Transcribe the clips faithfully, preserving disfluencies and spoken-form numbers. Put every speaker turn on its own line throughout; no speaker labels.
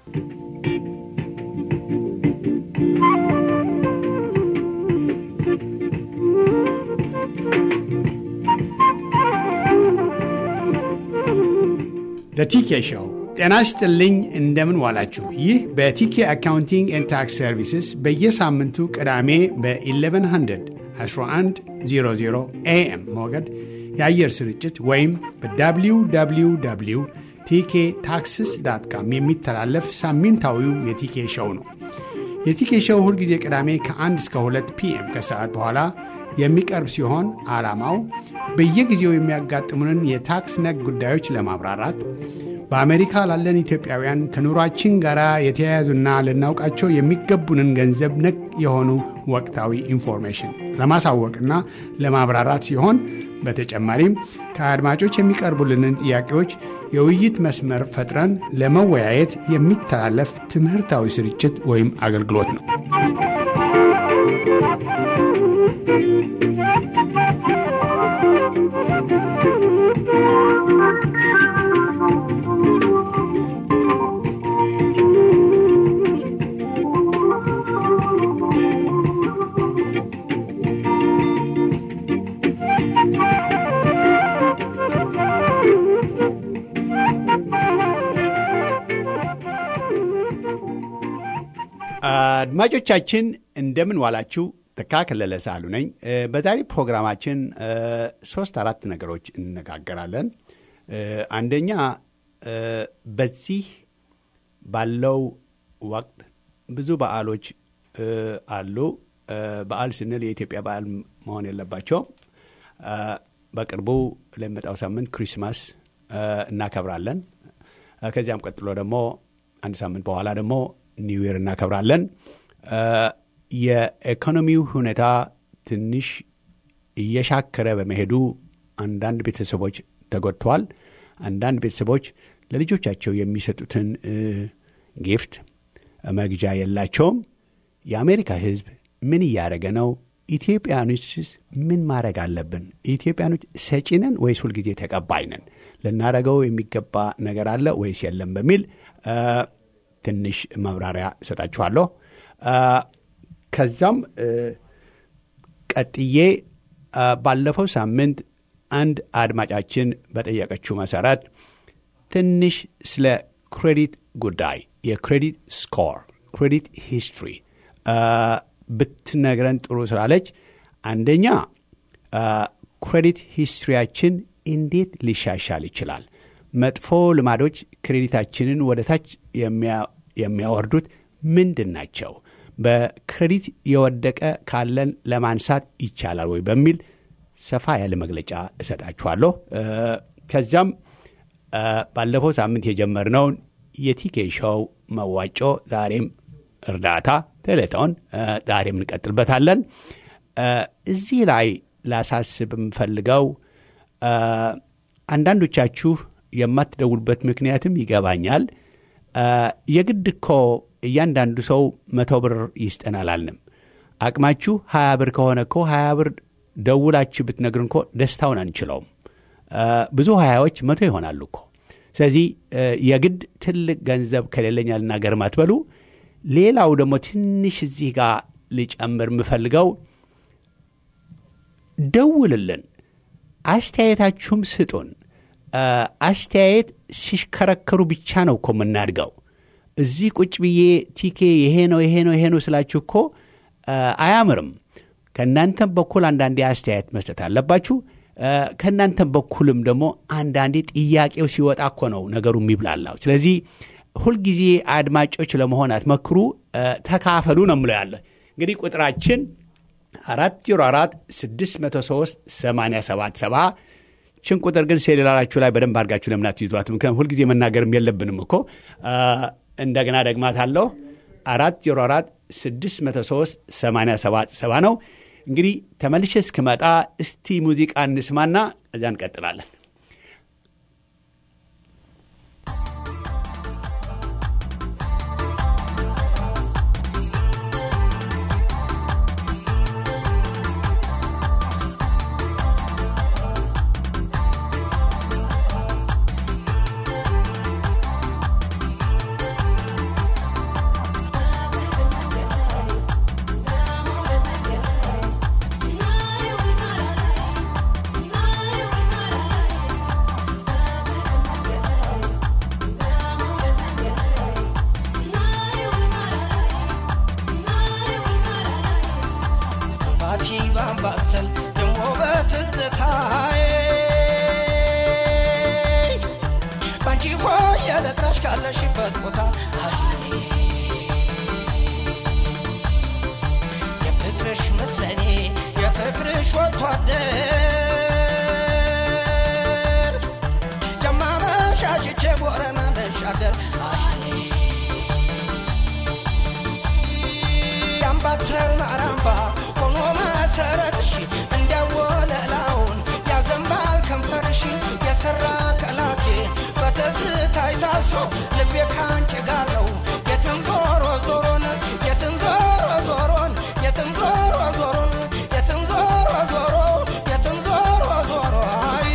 The ቲኬ Show ጤና ይስጥልኝ እንደምን ዋላችሁ። ይህ በቲኬ አካውንቲንግ ኤንድ ታክስ ሰርቪስስ በየሳምንቱ ቅዳሜ በ1100 አስራ አንድ መቶ ኤኤም ሞገድ የአየር ስርጭት ወይም በደብሊው ደብሊው ደብሊው ዶት ቲኬ ታክስስ ዶት ኮም የሚተላለፍ ሳምንታዊው የቲኬ ሾው ነው። የቲኬ ሾው ሁል ጊዜ ቅዳሜ ከአንድ እስከ ሁለት ፒኤም ከሰዓት በኋላ የሚቀርብ ሲሆን ዓላማው በየጊዜው የሚያጋጥሙንን የታክስ ነክ ጉዳዮች ለማብራራት በአሜሪካ ላለን ኢትዮጵያውያን ከኑሯችን ጋር የተያያዙና ልናውቃቸው የሚገቡንን ገንዘብ ነክ የሆኑ ወቅታዊ ኢንፎርሜሽን ለማሳወቅና ለማብራራት ሲሆን በተጨማሪም ከአድማጮች የሚቀርቡልንን ጥያቄዎች የውይይት መስመር ፈጥረን ለመወያየት የሚተላለፍ ትምህርታዊ ስርጭት ወይም አገልግሎት ነው። አድማጮቻችን እንደምን ዋላችሁ። ተካከለለ ሳሉ ነኝ። በዛሬ ፕሮግራማችን ሶስት አራት ነገሮች እንነጋገራለን። አንደኛ በዚህ ባለው ወቅት ብዙ በዓሎች አሉ። በዓል ስንል የኢትዮጵያ በዓል መሆን የለባቸው። በቅርቡ ለመጣው ሳምንት ክሪስማስ እናከብራለን። ከዚያም ቀጥሎ ደግሞ አንድ ሳምንት በኋላ ደግሞ ኒው ይር እናከብራለን። የኢኮኖሚው ሁኔታ ትንሽ እየሻከረ በመሄዱ አንዳንድ ቤተሰቦች ተጎድተዋል። አንዳንድ ቤተሰቦች ለልጆቻቸው የሚሰጡትን ጊፍት መግዣ የላቸውም። የአሜሪካ ሕዝብ ምን እያደረገ ነው? ኢትዮጵያኖችስ ምን ማድረግ አለብን? ኢትዮጵያኖች ሰጪ ነን ወይስ ሁልጊዜ ተቀባይ ነን? ልናደርገው የሚገባ ነገር አለ ወይስ የለም? በሚል ትንሽ ማብራሪያ እሰጣችኋለሁ። ከዛም ቀጥዬ ባለፈው ሳምንት አንድ አድማጫችን በጠየቀችው መሰረት ትንሽ ስለ ክሬዲት ጉዳይ፣ የክሬዲት ስኮር፣ ክሬዲት ሂስትሪ ብትነግረን ጥሩ ስላለች፣ አንደኛ ክሬዲት ሂስትሪያችን እንዴት ሊሻሻል ይችላል? መጥፎ ልማዶች ክሬዲታችንን ወደ ታች የሚያወርዱት ምንድን ናቸው? በክሬዲት የወደቀ ካለን ለማንሳት ይቻላል ወይ በሚል ሰፋ ያለ መግለጫ እሰጣችኋለሁ። ከዛም ባለፈው ሳምንት የጀመርነውን የቲኬ ሾው መዋጮ ዛሬም እርዳታ ቴሌቶን ዛሬም እንቀጥልበታለን። እዚህ ላይ ላሳስብ የምፈልገው አንዳንዶቻችሁ የማትደውሉበት ምክንያትም ይገባኛል። የግድ እኮ እያንዳንዱ ሰው መቶ ብር ይስጠናል አልንም። አቅማችሁ ሀያ ብር ከሆነ እኮ ሀያ ብር ደውላችሁ ብትነግሩን እኮ ደስታውን አንችለውም። ብዙ ሀያዎች መቶ ይሆናሉ እኮ። ስለዚህ የግድ ትልቅ ገንዘብ ከሌለኝ አልናገርም አትበሉ። ሌላው ደግሞ ትንሽ እዚህ ጋር ልጨምር የምፈልገው ደውልልን፣ አስተያየታችሁም ስጡን። አስተያየት ሲሽከረከሩ ብቻ ነው እኮ የምናድገው። እዚህ ቁጭ ብዬ ቲኬ ይሄ ነው ይሄ ነው ይሄ ነው ስላችሁ እኮ አያምርም። ከእናንተም በኩል አንዳንዴ አስተያየት መስጠት አለባችሁ። ከእናንተም በኩልም ደግሞ አንዳንዴ ጥያቄው ሲወጣ እኮ ነው ነገሩ የሚብላላው። ስለዚህ ሁልጊዜ አድማጮች ለመሆን አትመክሩ፣ ተካፈሉ ነው የምለው ያለ። እንግዲህ ቁጥራችን አራት ዜሮ አራት ስድስት መቶ ሶስት ሰማንያ ሰባት ሰባ ችን ቁጥር ግን ሴሉላራችሁ ላይ በደንብ አድርጋችሁ ለምን አትይዟት? ምክንያቱም ሁልጊዜ መናገርም የለብንም እኮ። እንደገና ደግማታለሁ። አራት ዜሮ አራት ስድስት መቶ ሶስት ሰማንያ ሰባት ሰባ ነው። እንግዲህ ተመልሼ እስክመጣ እስቲ ሙዚቃ እንስማና እዛ እንቀጥላለን።
የለጥራሽ ካለሽበት ቦታ የፍቅርሽ መስለኔ የፍቅርሽ ወጥቷደር ጀማመሻችቼ ቦረና ለሻገር ያምባሰል ማራምባ ሆኖ መሰረትሽ እንዲያወለላውን ያዘንባል ከንፈርሽ የሰራ ከላቴ በትዝታይ ታስሮ ልቤ ካንቺ ጋር ነው የትም ዞሮ ዞሮን የትም ዞሮ ዞሮን የትም ዞሮ ዞሮን የትም ዞሮ ዞሮ የትም ዞሮ ዞሮ አይ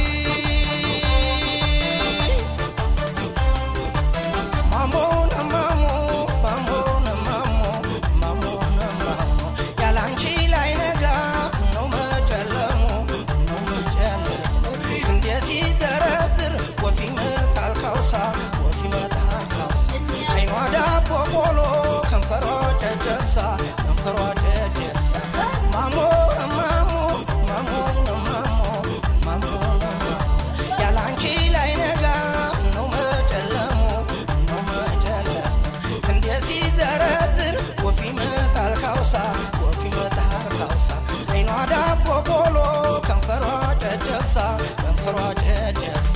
ማሞን ማሞ ማሞን ማሞ ማሞን ማሞ ያላንቺ ላይ ነጋ ነው መጨለሙ ነው መጨለሙ እንዴት ሲዘረዝር ወፊ መታል ካውሳ ወፊ መታል ካውሳ አይኗ ዳቦ ቆሎ ከንፈሯ ጨጨብሳ ከንፈሯ ጨጨብሳ ማሞ ማሞ ማሞ ማሞ ማሞ ያላንቺ ላይ ነጋ ነው መጨለሙ ነው መጨለሙ እንዴት ሲዘረዝር ወፊ መታል ካውሳ ወፊ መታል ካውሳ አይኗ ዳቦ ቆሎ ከንፈሯ ጨጨብሳ ከንፈሯ ጨጨብሳ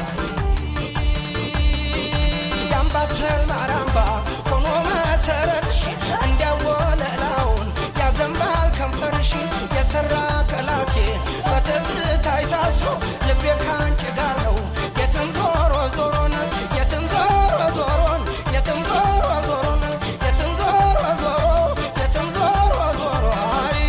ያምባሰል ማራምባ ሆኖ መሰረትሽ እንዲያወለላውን ያዘንባል ከንፈርሽ የሰራ ከላቴ በትዝታይ ታስሮ ልቤ ካንቺ ጋር ነው የትም ዞሮ ዞሮን የትም ዞሮ ዞሮን የትም ዞሮ ዞሮን የትም ዞሮ ዞሮ የትም ዞሮ ዞሮ አይ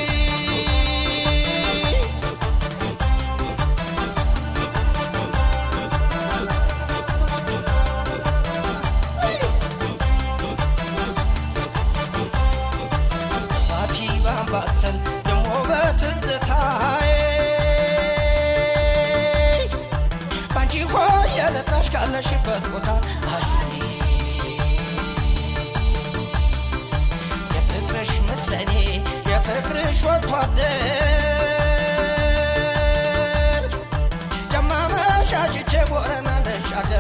ባቲ ባምባሰል ደሞ በትዝታይ ባንቺ ሆይ የለጥራሽ ካለሽበት ቦታ የፍቅርሽ መስለኔ የፍቅርሽ ወጥቷደር ጀማመሻችቼ ቦረና ለሻገር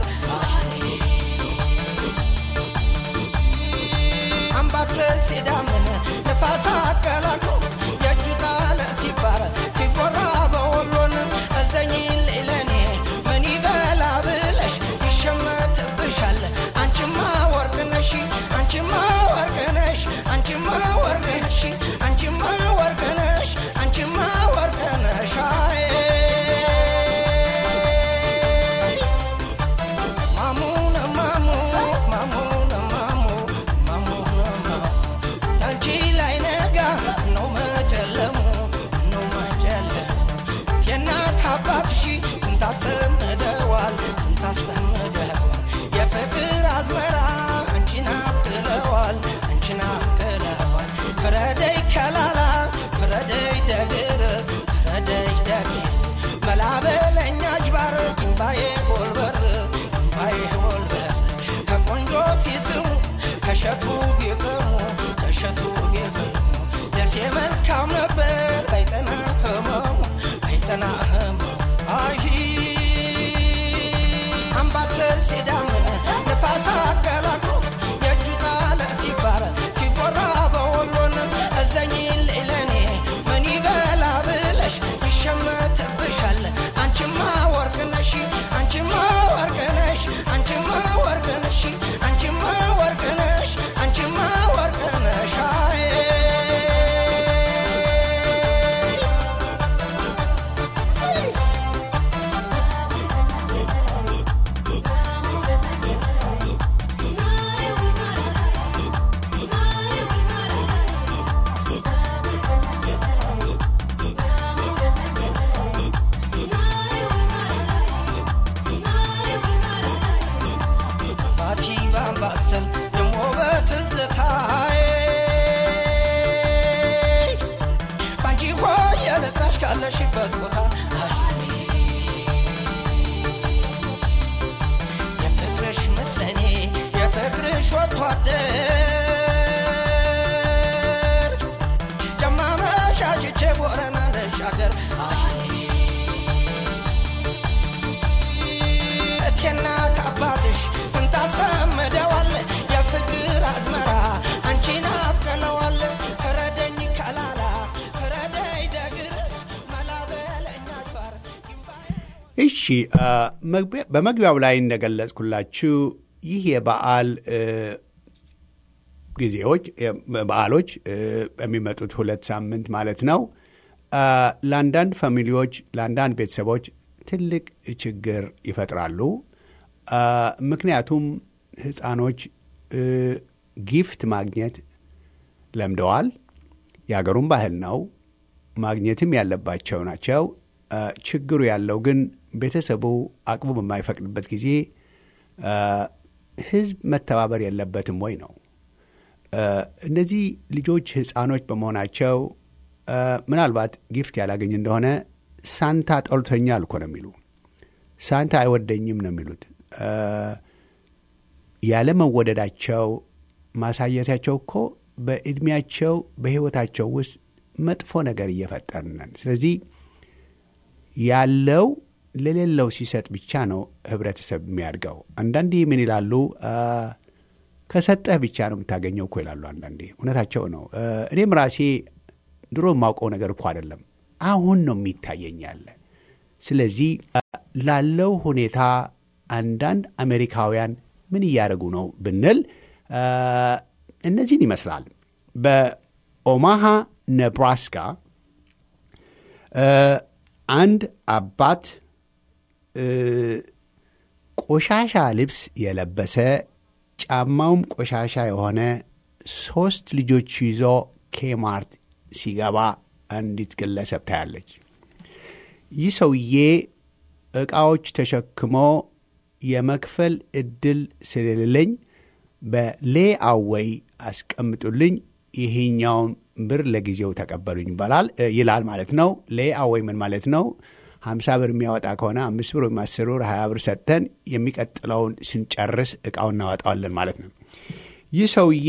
አምባሰል ሲዳምን ንፋስ አቀላቅሎ የእጁ ጣለ ሲባረ ሲጎራ በወሎን እዘኝን ለኔ ምን ይበላ ብለሽ ይሸመትብሻል አንቺማ ወርቅ ነሽ አንቺማ ወርቅ ነሽ አንቺማ ወርቅ ነሽ አንቺማ ወርቅ ነሽ አንቺማ ወርቅ ነሽ አይ ማሙን ማሙ ማሙን ማሙ ማሙን ማሙ አንቺ ላይ ነጋ ነው መጨለሙ ነው መጨለሙ የእናት አባትሽ ስንት አስጠምደዋል ስንት አስጠምደዋል የፍቅር አዝመራ አንቺን አብቅለዋል አንቺን አብቅለዋል ፍረደይ ከላላ ፍረደይ ደግር ፍረደይ ደግር መላበለኛ ጅባር ግንባዬ ጎልበር ግንባዬ ጎልበር ከቆንጆ ሲስሙ ከሸቱ ቢቅሙ ከሸቱ ቢቅሙ ደሴ መልካም ነበር አይጠና ህመሙ አይጠና ህመሙ አይ አምባሰል ሲዳምን ንፋስ አቀላቅሎ የእጁ ጣለ ሲባረ ሲጎራ በወሎን እዘኝን ለኔ ምን ይበላ ብለሽ ይሸመትብሻል አንቺማ ወርቅ ነሽ አንቺማ ወርቅ ነሽ አንቺማ ወርቅ ነሽ አንቺማ ወርቅ ነሽ አንቺማ ወርቅ ነሽ አይ ባቲ ባምባሰል ደሞ በትዝታይ ባንቺ ሆይ የለጥራሽ ካለሽበት ቦታ የፍቅርሽ መስለኔ የፍቅርሽ ወጥቷደር ጀማመሻችቼ ቦረና ለሻገር እቴና አባትሽ ስንት
እሺ በመግቢያው ላይ እንደገለጽኩላችሁ ይህ የበዓል ጊዜዎች በዓሎች በሚመጡት ሁለት ሳምንት ማለት ነው ለአንዳንድ ፋሚሊዎች ለአንዳንድ ቤተሰቦች ትልቅ ችግር ይፈጥራሉ። ምክንያቱም ህፃኖች ጊፍት ማግኘት ለምደዋል። የሀገሩን ባህል ነው፣ ማግኘትም ያለባቸው ናቸው። ችግሩ ያለው ግን ቤተሰቡ አቅሙ በማይፈቅድበት ጊዜ ህዝብ መተባበር የለበትም ወይ ነው። እነዚህ ልጆች ህፃኖች በመሆናቸው ምናልባት ጊፍት ያላገኝ እንደሆነ ሳንታ ጠልቶኛል እኮ ነው የሚሉ፣ ሳንታ አይወደኝም ነው የሚሉት። ያለ መወደዳቸው ማሳየታቸው እኮ በእድሜያቸው በህይወታቸው ውስጥ መጥፎ ነገር እየፈጠርን ነን። ስለዚህ ያለው ለሌለው ሲሰጥ ብቻ ነው ህብረተሰብ የሚያድገው። አንዳንዴ ምን ይላሉ? ከሰጠህ ብቻ ነው የምታገኘው እኮ ይላሉ። አንዳንዴ እውነታቸው ነው። እኔም ራሴ ድሮ የማውቀው ነገር እኮ አይደለም፣ አሁን ነው የሚታየኝ ያለ። ስለዚህ ላለው ሁኔታ አንዳንድ አሜሪካውያን ምን እያደረጉ ነው ብንል እነዚህን ይመስላል። በኦማሃ ኔብራስካ አንድ አባት ቆሻሻ ልብስ የለበሰ ጫማውም ቆሻሻ የሆነ ሶስት ልጆች ይዞ ኬማርት ሲገባ አንዲት ግለሰብ ታያለች። ይህ ሰውዬ ዕቃዎች ተሸክሞ የመክፈል እድል ስለሌለኝ በሌአዌይ አስቀምጡልኝ፣ ይሄኛውን ብር ለጊዜው ተቀበሉኝ ይባላል ይላል ማለት ነው። ሌአዌይ ምን ማለት ነው? ሀምሳ ብር የሚያወጣ ከሆነ አምስት ብር ወይም አስር ብር ሀያ ብር ሰጥተን የሚቀጥለውን ስንጨርስ ዕቃውን እናወጣዋለን ማለት ነው። ይህ ሰውዬ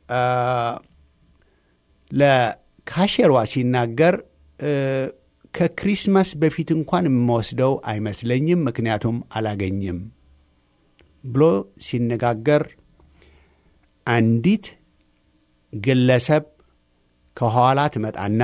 ለካሼሯ ሲናገር ከክሪስማስ በፊት እንኳን የምወስደው አይመስለኝም ምክንያቱም አላገኝም ብሎ ሲነጋገር አንዲት ግለሰብ ከኋላ ትመጣና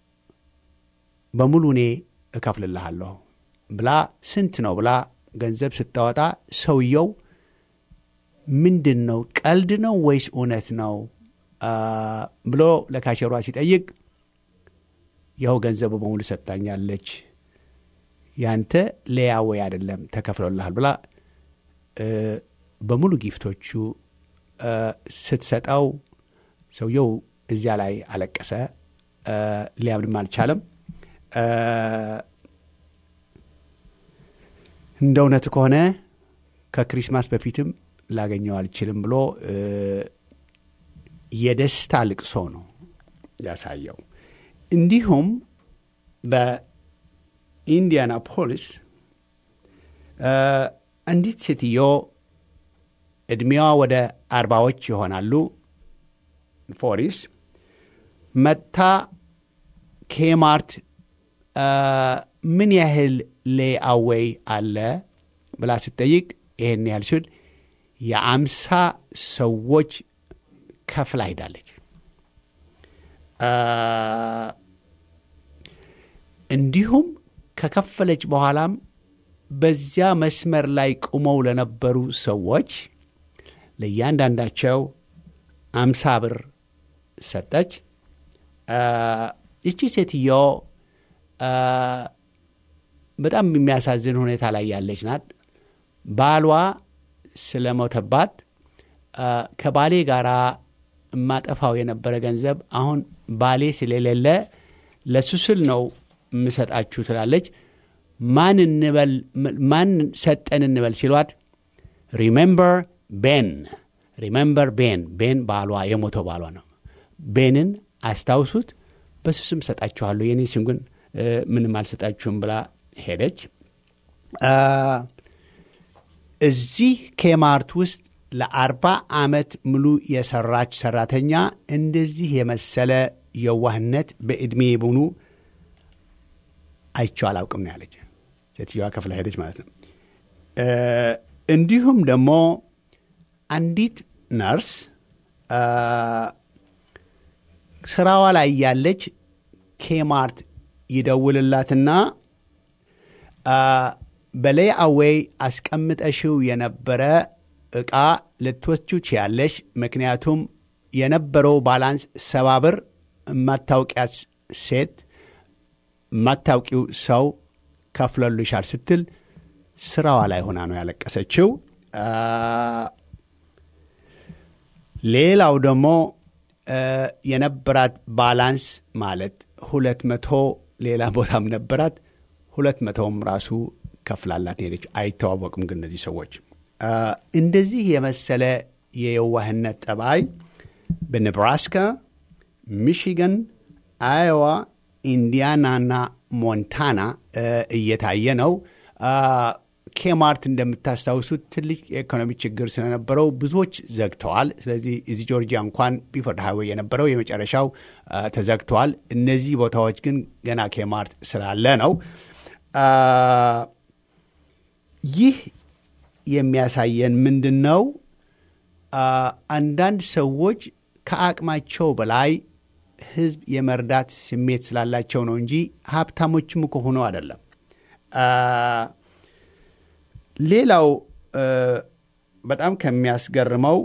በሙሉ እኔ እከፍልልሃለሁ ብላ ስንት ነው ብላ ገንዘብ ስታወጣ ሰውየው ምንድን ነው ቀልድ ነው ወይስ እውነት ነው ብሎ ለካሼሯ ሲጠይቅ ያው ገንዘቡ በሙሉ ሰጣኛለች፣ ያንተ ሌአዌይ አይደለም ተከፍሎልሃል ብላ በሙሉ ጊፍቶቹ ስትሰጣው ሰውየው እዚያ ላይ አለቀሰ። ሊያምንም አልቻለም። እንደ እውነት ከሆነ ከክሪስማስ በፊትም ላገኘው አልችልም ብሎ የደስታ ልቅሶ ነው ያሳየው። እንዲሁም በኢንዲያናፖሊስ አንዲት ሴትዮ እድሜዋ ወደ አርባዎች ይሆናሉ ፎሪስ መታ ኬማርት ምን ያህል ሌአዌይ አለ ብላ ስትጠይቅ ይሄን ያህል ሲል የአምሳ ሰዎች ከፍላ ሄዳለች። እንዲሁም ከከፈለች በኋላም በዚያ መስመር ላይ ቆመው ለነበሩ ሰዎች ለእያንዳንዳቸው አምሳ ብር ሰጠች። ይቺ ሴትዮ በጣም የሚያሳዝን ሁኔታ ላይ ያለች ናት። ባሏ ስለሞተባት ከባሌ ጋራ ማጠፋው የነበረ ገንዘብ አሁን ባሌ ስለሌለ ለሱ ስል ነው የምሰጣችሁ ትላለች። ማን እንበል ማን ሰጠን እንበል ሲሏት ሪሜምበር ቤን ሪሜምበር ቤን ቤን ባሏ የሞተው ባሏ ነው። ቤንን አስታውሱት በሱ ስም ሰጣችኋለሁ የኔ ስም ግን ምንም አልሰጣችሁም ብላ ሄደች። እዚህ ኬማርት ውስጥ ለአርባ ዓመት ሙሉ የሰራች ሰራተኛ እንደዚህ የመሰለ የዋህነት በእድሜ ሙሉ አይቼው አላውቅም ነው ያለች። ሴትዮዋ ከፍላ ሄደች ማለት ነው። እንዲሁም ደግሞ አንዲት ነርስ ስራዋ ላይ ያለች ኬማርት ይደውልላትና በሌይአዌይ አስቀምጠሽው የነበረ ዕቃ ልትወስጂው ትችያለሽ። ምክንያቱም የነበረው ባላንስ ሰባ ብር የማታውቂያት ሴት የማታውቂው ሰው ከፍሎልሻል ስትል ስራዋ ላይ ሆና ነው ያለቀሰችው። ሌላው ደግሞ የነበራት ባላንስ ማለት ሁለት መቶ ሌላ ቦታም ነበራት ሁለት መቶም ራሱ ከፍላላት ሄደች። አይተዋወቅም ግን እነዚህ ሰዎች እንደዚህ የመሰለ የየዋህነት ጠባይ በኔብራስካ፣ ሚሺጋን፣ አይዋ፣ ኢንዲያናና ሞንታና እየታየ ነው። ኬማርት እንደምታስታውሱት ትልቅ የኢኮኖሚ ችግር ስለነበረው ብዙዎች ዘግተዋል። ስለዚህ እዚህ ጆርጂያ እንኳን ቢፈርድ ሃይዌይ የነበረው የመጨረሻው ተዘግተዋል። እነዚህ ቦታዎች ግን ገና ኬማርት ስላለ ነው። ይህ የሚያሳየን ምንድን ነው? አንዳንድ ሰዎች ከአቅማቸው በላይ ህዝብ የመርዳት ስሜት ስላላቸው ነው እንጂ ሀብታሞችም እኮ ሆነው አይደለም። ሌላው በጣም ከሚያስገርመው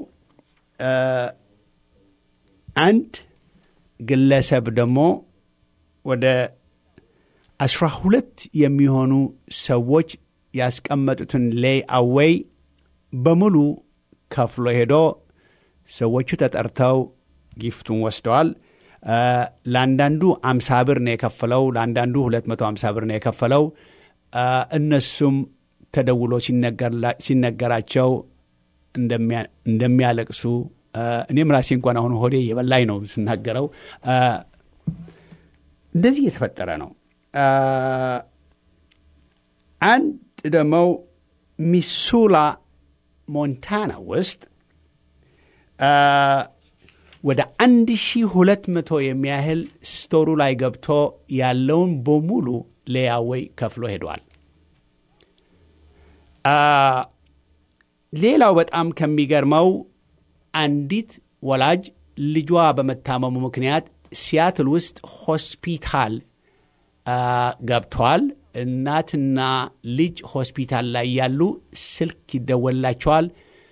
አንድ ግለሰብ ደግሞ ወደ አስራ ሁለት የሚሆኑ ሰዎች ያስቀመጡትን ሌይአዌይ በሙሉ ከፍሎ ሄዶ ሰዎቹ ተጠርተው ጊፍቱን ወስደዋል። ለአንዳንዱ አምሳ ብር ነው የከፈለው፣ ለአንዳንዱ ሁለት መቶ አምሳ ብር ነው የከፈለው። እነሱም ተደውሎ ሲነገራቸው እንደሚያለቅሱ እኔም ራሴ እንኳን አሁን ሆዴ የበላይ ነው ስናገረው። እንደዚህ የተፈጠረ ነው። አንድ ደግሞ ሚሱላ ሞንታና ውስጥ ወደ አንድ ሺህ ሁለት መቶ የሚያህል ስቶሩ ላይ ገብቶ ያለውን በሙሉ ሌይአዌይ ከፍሎ ሄዷል። ሌላው በጣም ከሚገርመው አንዲት ወላጅ ልጇ በመታመሙ ምክንያት ሲያትል ውስጥ ሆስፒታል ገብቷል። እናትና ልጅ ሆስፒታል ላይ ያሉ ስልክ ይደወላቸዋል።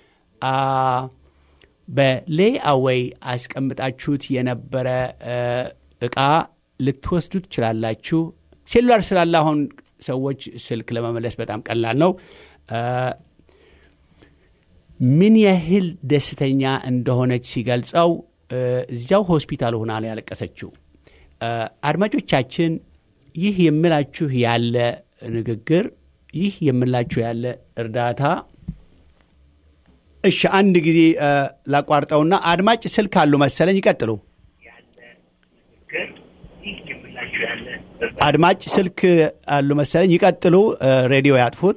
በሌይአዌይ አስቀምጣችሁት የነበረ ዕቃ ልትወስዱ ትችላላችሁ። ሴሉላር ስላለ አሁን ሰዎች ስልክ ለመመለስ በጣም ቀላል ነው። ምን ያህል ደስተኛ እንደሆነች ሲገልጸው እዚያው ሆስፒታል ሆና ነው ያለቀሰችው። አድማጮቻችን ይህ የምላችሁ ያለ ንግግር፣ ይህ የምላችሁ ያለ እርዳታ እሺ አንድ ጊዜ ላቋርጠውና አድማጭ ስልክ አሉ መሰለኝ ይቀጥሉ። አድማጭ ስልክ አሉ መሰለኝ ይቀጥሉ። ሬዲዮ ያጥፉት።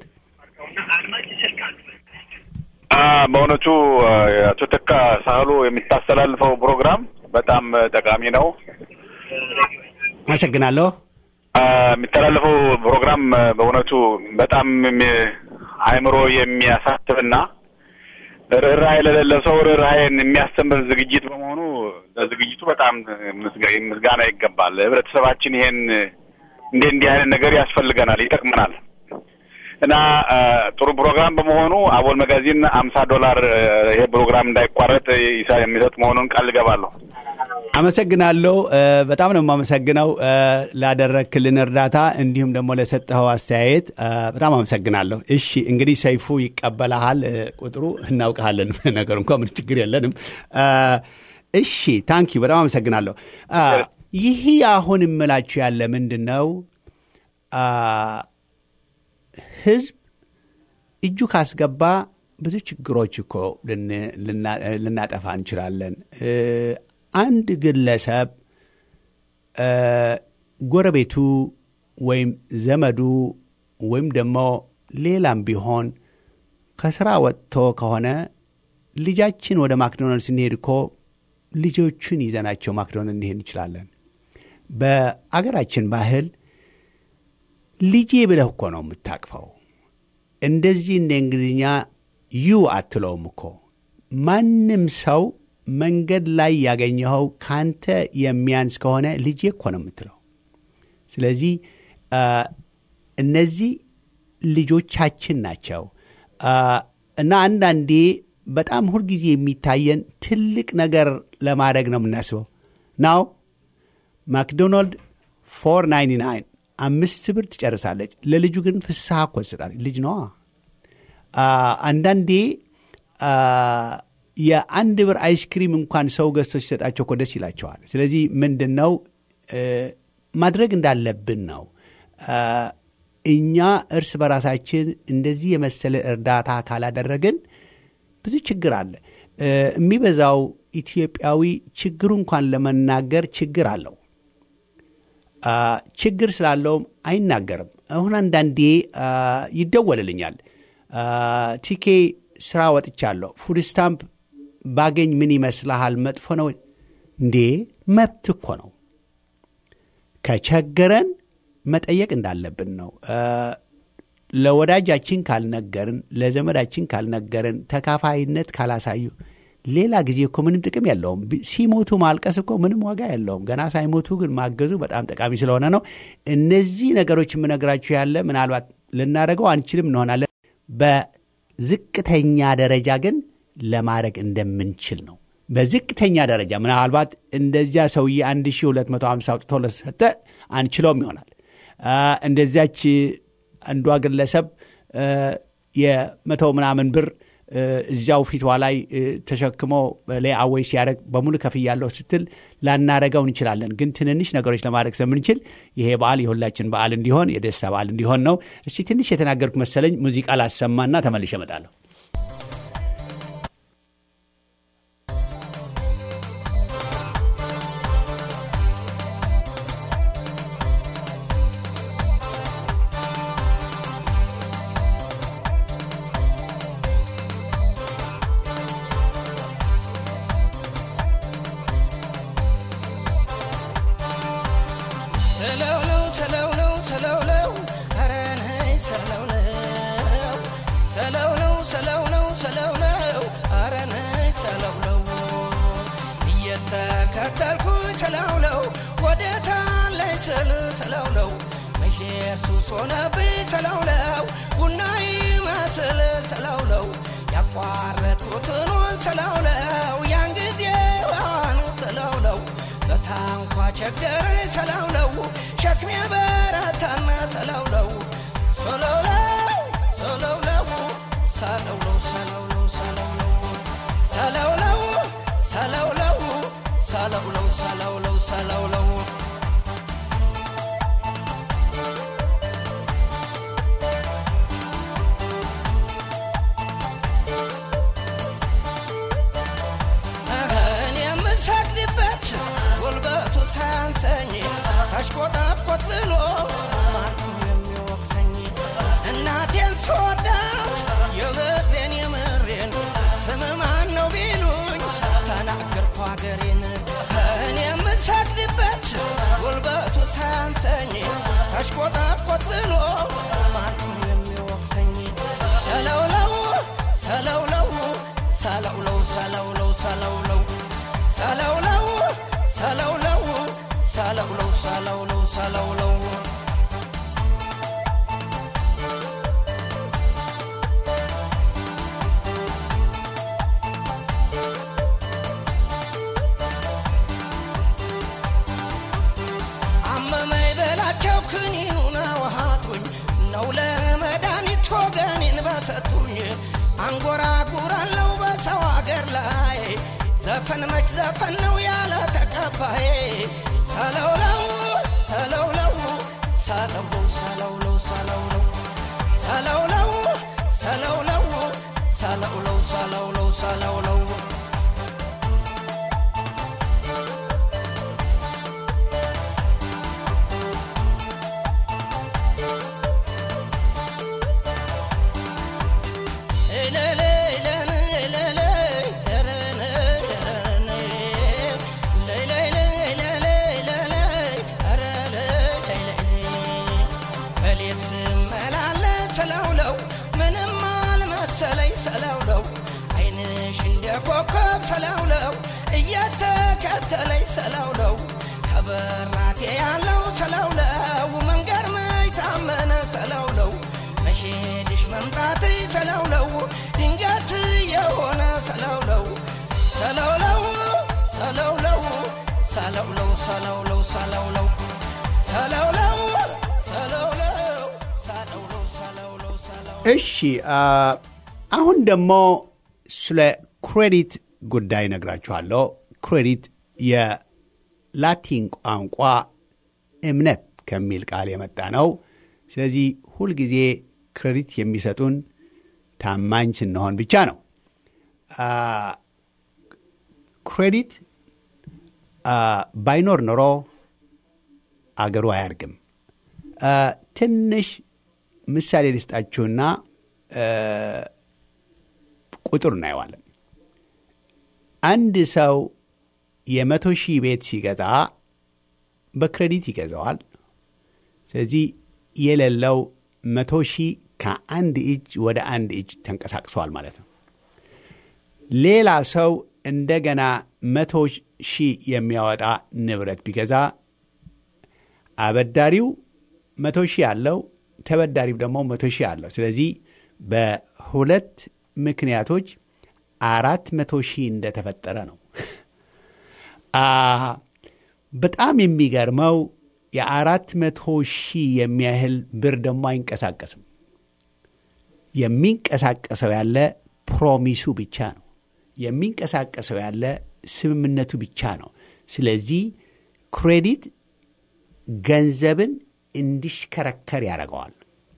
በእውነቱ አቶ ተካ ሳህሉ የሚታስተላልፈው ፕሮግራም በጣም ጠቃሚ ነው።
አመሰግናለሁ። የሚተላለፈው ፕሮግራም በእውነቱ በጣም አይምሮ የሚያሳትፍና ርህራሄ ለሌለው ሰው ርህራሄን የሚያስተምር ዝግጅት በመሆኑ ለዝግጅቱ በጣም ምስጋና ይገባል። ህብረተሰባችን ይሄን እንደ እንዲህ አይነት ነገር ያስፈልገናል፣ ይጠቅመናል እና ጥሩ ፕሮግራም በመሆኑ አቦል መጋዚን አምሳ ዶላር ይሄ ፕሮግራም እንዳይቋረጥ የሚሰጥ መሆኑን ቃል ገባለሁ። አመሰግናለሁ። በጣም ነው የማመሰግነው ላደረክልን እርዳታ እንዲሁም ደግሞ ለሰጠኸው አስተያየት በጣም አመሰግናለሁ። እሺ እንግዲህ ሰይፉ ይቀበላል፣ ቁጥሩ እናውቃለን። ነገር እንኳን ምን ችግር የለንም። እሺ ታንኪዩ፣ በጣም አመሰግናለሁ። ይህ አሁን እምላችሁ ያለ ምንድነው? ህዝብ እጁ ካስገባ ብዙ ችግሮች እኮ ልናጠፋ እንችላለን። አንድ ግለሰብ ጎረቤቱ ወይም ዘመዱ ወይም ደግሞ ሌላም ቢሆን ከስራ ወጥቶ ከሆነ ልጃችን ወደ ማክዶናልድስ እንሄድ እኮ ልጆቹን ይዘናቸው ማክዶናልድስ እንሄድ እንችላለን። በአገራችን ባህል ልጄ ብለህ እኮ ነው የምታቅፈው። እንደዚህ እንደ እንግሊዝኛ ዩ አትለውም እኮ። ማንም ሰው መንገድ ላይ ያገኘኸው ካንተ የሚያንስ ከሆነ ልጄ እኮ ነው የምትለው። ስለዚህ እነዚህ ልጆቻችን ናቸው እና አንዳንዴ በጣም ሁሉ ጊዜ የሚታየን ትልቅ ነገር ለማድረግ ነው የምናስበው ናው ማክዶናልድ four ninety-nine አምስት ብር ትጨርሳለች ለልጁ ግን ፍስሐ እኮ ትሰጣለች ልጅ ነው አንዳንዴ የአንድ ብር አይስክሪም እንኳን ሰው ገዝቶ ሲሰጣቸው እኮ ደስ ይላቸዋል ስለዚህ ምንድነው ማድረግ እንዳለብን ነው እኛ እርስ በራሳችን እንደዚህ የመሰለ እርዳታ ካላደረግን ብዙ ችግር አለ የሚበዛው ኢትዮጵያዊ ችግሩ እንኳን ለመናገር ችግር አለው ችግር ስላለው አይናገርም አሁን አንዳንዴ ይደወልልኛል ቲኬ ስራ ወጥቻለሁ ፉድ ስታምፕ ባገኝ ምን ይመስልሃል መጥፎ ነው እንዴ መብት እኮ ነው ከቸገረን መጠየቅ እንዳለብን ነው ለወዳጃችን ካልነገርን ለዘመዳችን ካልነገርን ተካፋይነት ካላሳዩ ሌላ ጊዜ እኮ ምንም ጥቅም የለውም ሲሞቱ ማልቀስ እኮ ምንም ዋጋ የለውም ገና ሳይሞቱ ግን ማገዙ በጣም ጠቃሚ ስለሆነ ነው እነዚህ ነገሮች የምነግራችሁ ያለ ምናልባት ልናደርገው አንችልም እንሆናለን በዝቅተኛ ደረጃ ግን ለማድረግ እንደምንችል ነው በዝቅተኛ ደረጃ ምናልባት እንደዚያ ሰውዬ አንድ ሺህ ሁለት መቶ ሃምሳ አውጥቶ ለሰጠ አንችለውም ይሆናል እንደዚያች አንዷ ግለሰብ የመቶ ምናምን ብር እዚያው ፊቷ ላይ ተሸክሞ ለአወይ ሲያረግ በሙሉ ከፍያለሁ ስትል ላናረጋው እንችላለን ግን ትንንሽ ነገሮች ለማድረግ ስለምንችል ይሄ በዓል የሁላችን በዓል እንዲሆን የደስታ በዓል እንዲሆን ነው እሺ ትንሽ የተናገርኩ መሰለኝ ሙዚቃ ላሰማና ተመልሼ እመጣለሁ
አንጎራጉራለው በሰው ሀገር ላይ ዘፈን መች ዘፈን ነው ያለ ተቀባይ ሰለውለው ሰለውለው ሰለውለው ሰለውለው ሰለውለው ሰለውለው ሰለውለው ሰለውለው ሰለውለው ሰለውለው ኮከብ ሰላውለው እየተከተለኝ ሰላውለው ከበራቴ ያለው ሰላውለው መንገር መይታመነ ሰላውለው መቼ ሰለውለው ሰለውለው ሰለውለው ሰለውለው ሰለውለው ሰለውለው ሰለውለው ሰለውለው ሰለውለው ሰለውለው
እሺ አሁን ደግሞ ስለ ክሬዲት ጉዳይ ነግራችኋለሁ። ክሬዲት የላቲን ቋንቋ እምነት ከሚል ቃል የመጣ ነው። ስለዚህ ሁል ጊዜ ክሬዲት የሚሰጡን ታማኝ ስንሆን ብቻ ነው። ክሬዲት ባይኖር ኖሮ አገሩ አያርግም። ትንሽ ምሳሌ ልስጣችሁና ቁጥር እናየዋለን። አንድ ሰው የመቶ ሺህ ቤት ሲገዛ በክሬዲት ይገዛዋል። ስለዚህ የሌለው መቶ ሺህ ከአንድ እጅ ወደ አንድ እጅ ተንቀሳቅሷል ማለት ነው። ሌላ ሰው እንደገና መቶ ሺህ የሚያወጣ ንብረት ቢገዛ አበዳሪው መቶ ሺህ አለው፣ ተበዳሪው ደግሞ መቶ ሺህ አለው። ስለዚህ በሁለት ምክንያቶች አራት መቶ ሺህ እንደተፈጠረ ነው። በጣም የሚገርመው የአራት መቶ ሺህ የሚያህል ብር ደግሞ አይንቀሳቀስም። የሚንቀሳቀሰው ያለ ፕሮሚሱ ብቻ ነው። የሚንቀሳቀሰው ያለ ስምምነቱ ብቻ ነው። ስለዚህ ክሬዲት ገንዘብን እንዲሽከረከር ያደርገዋል።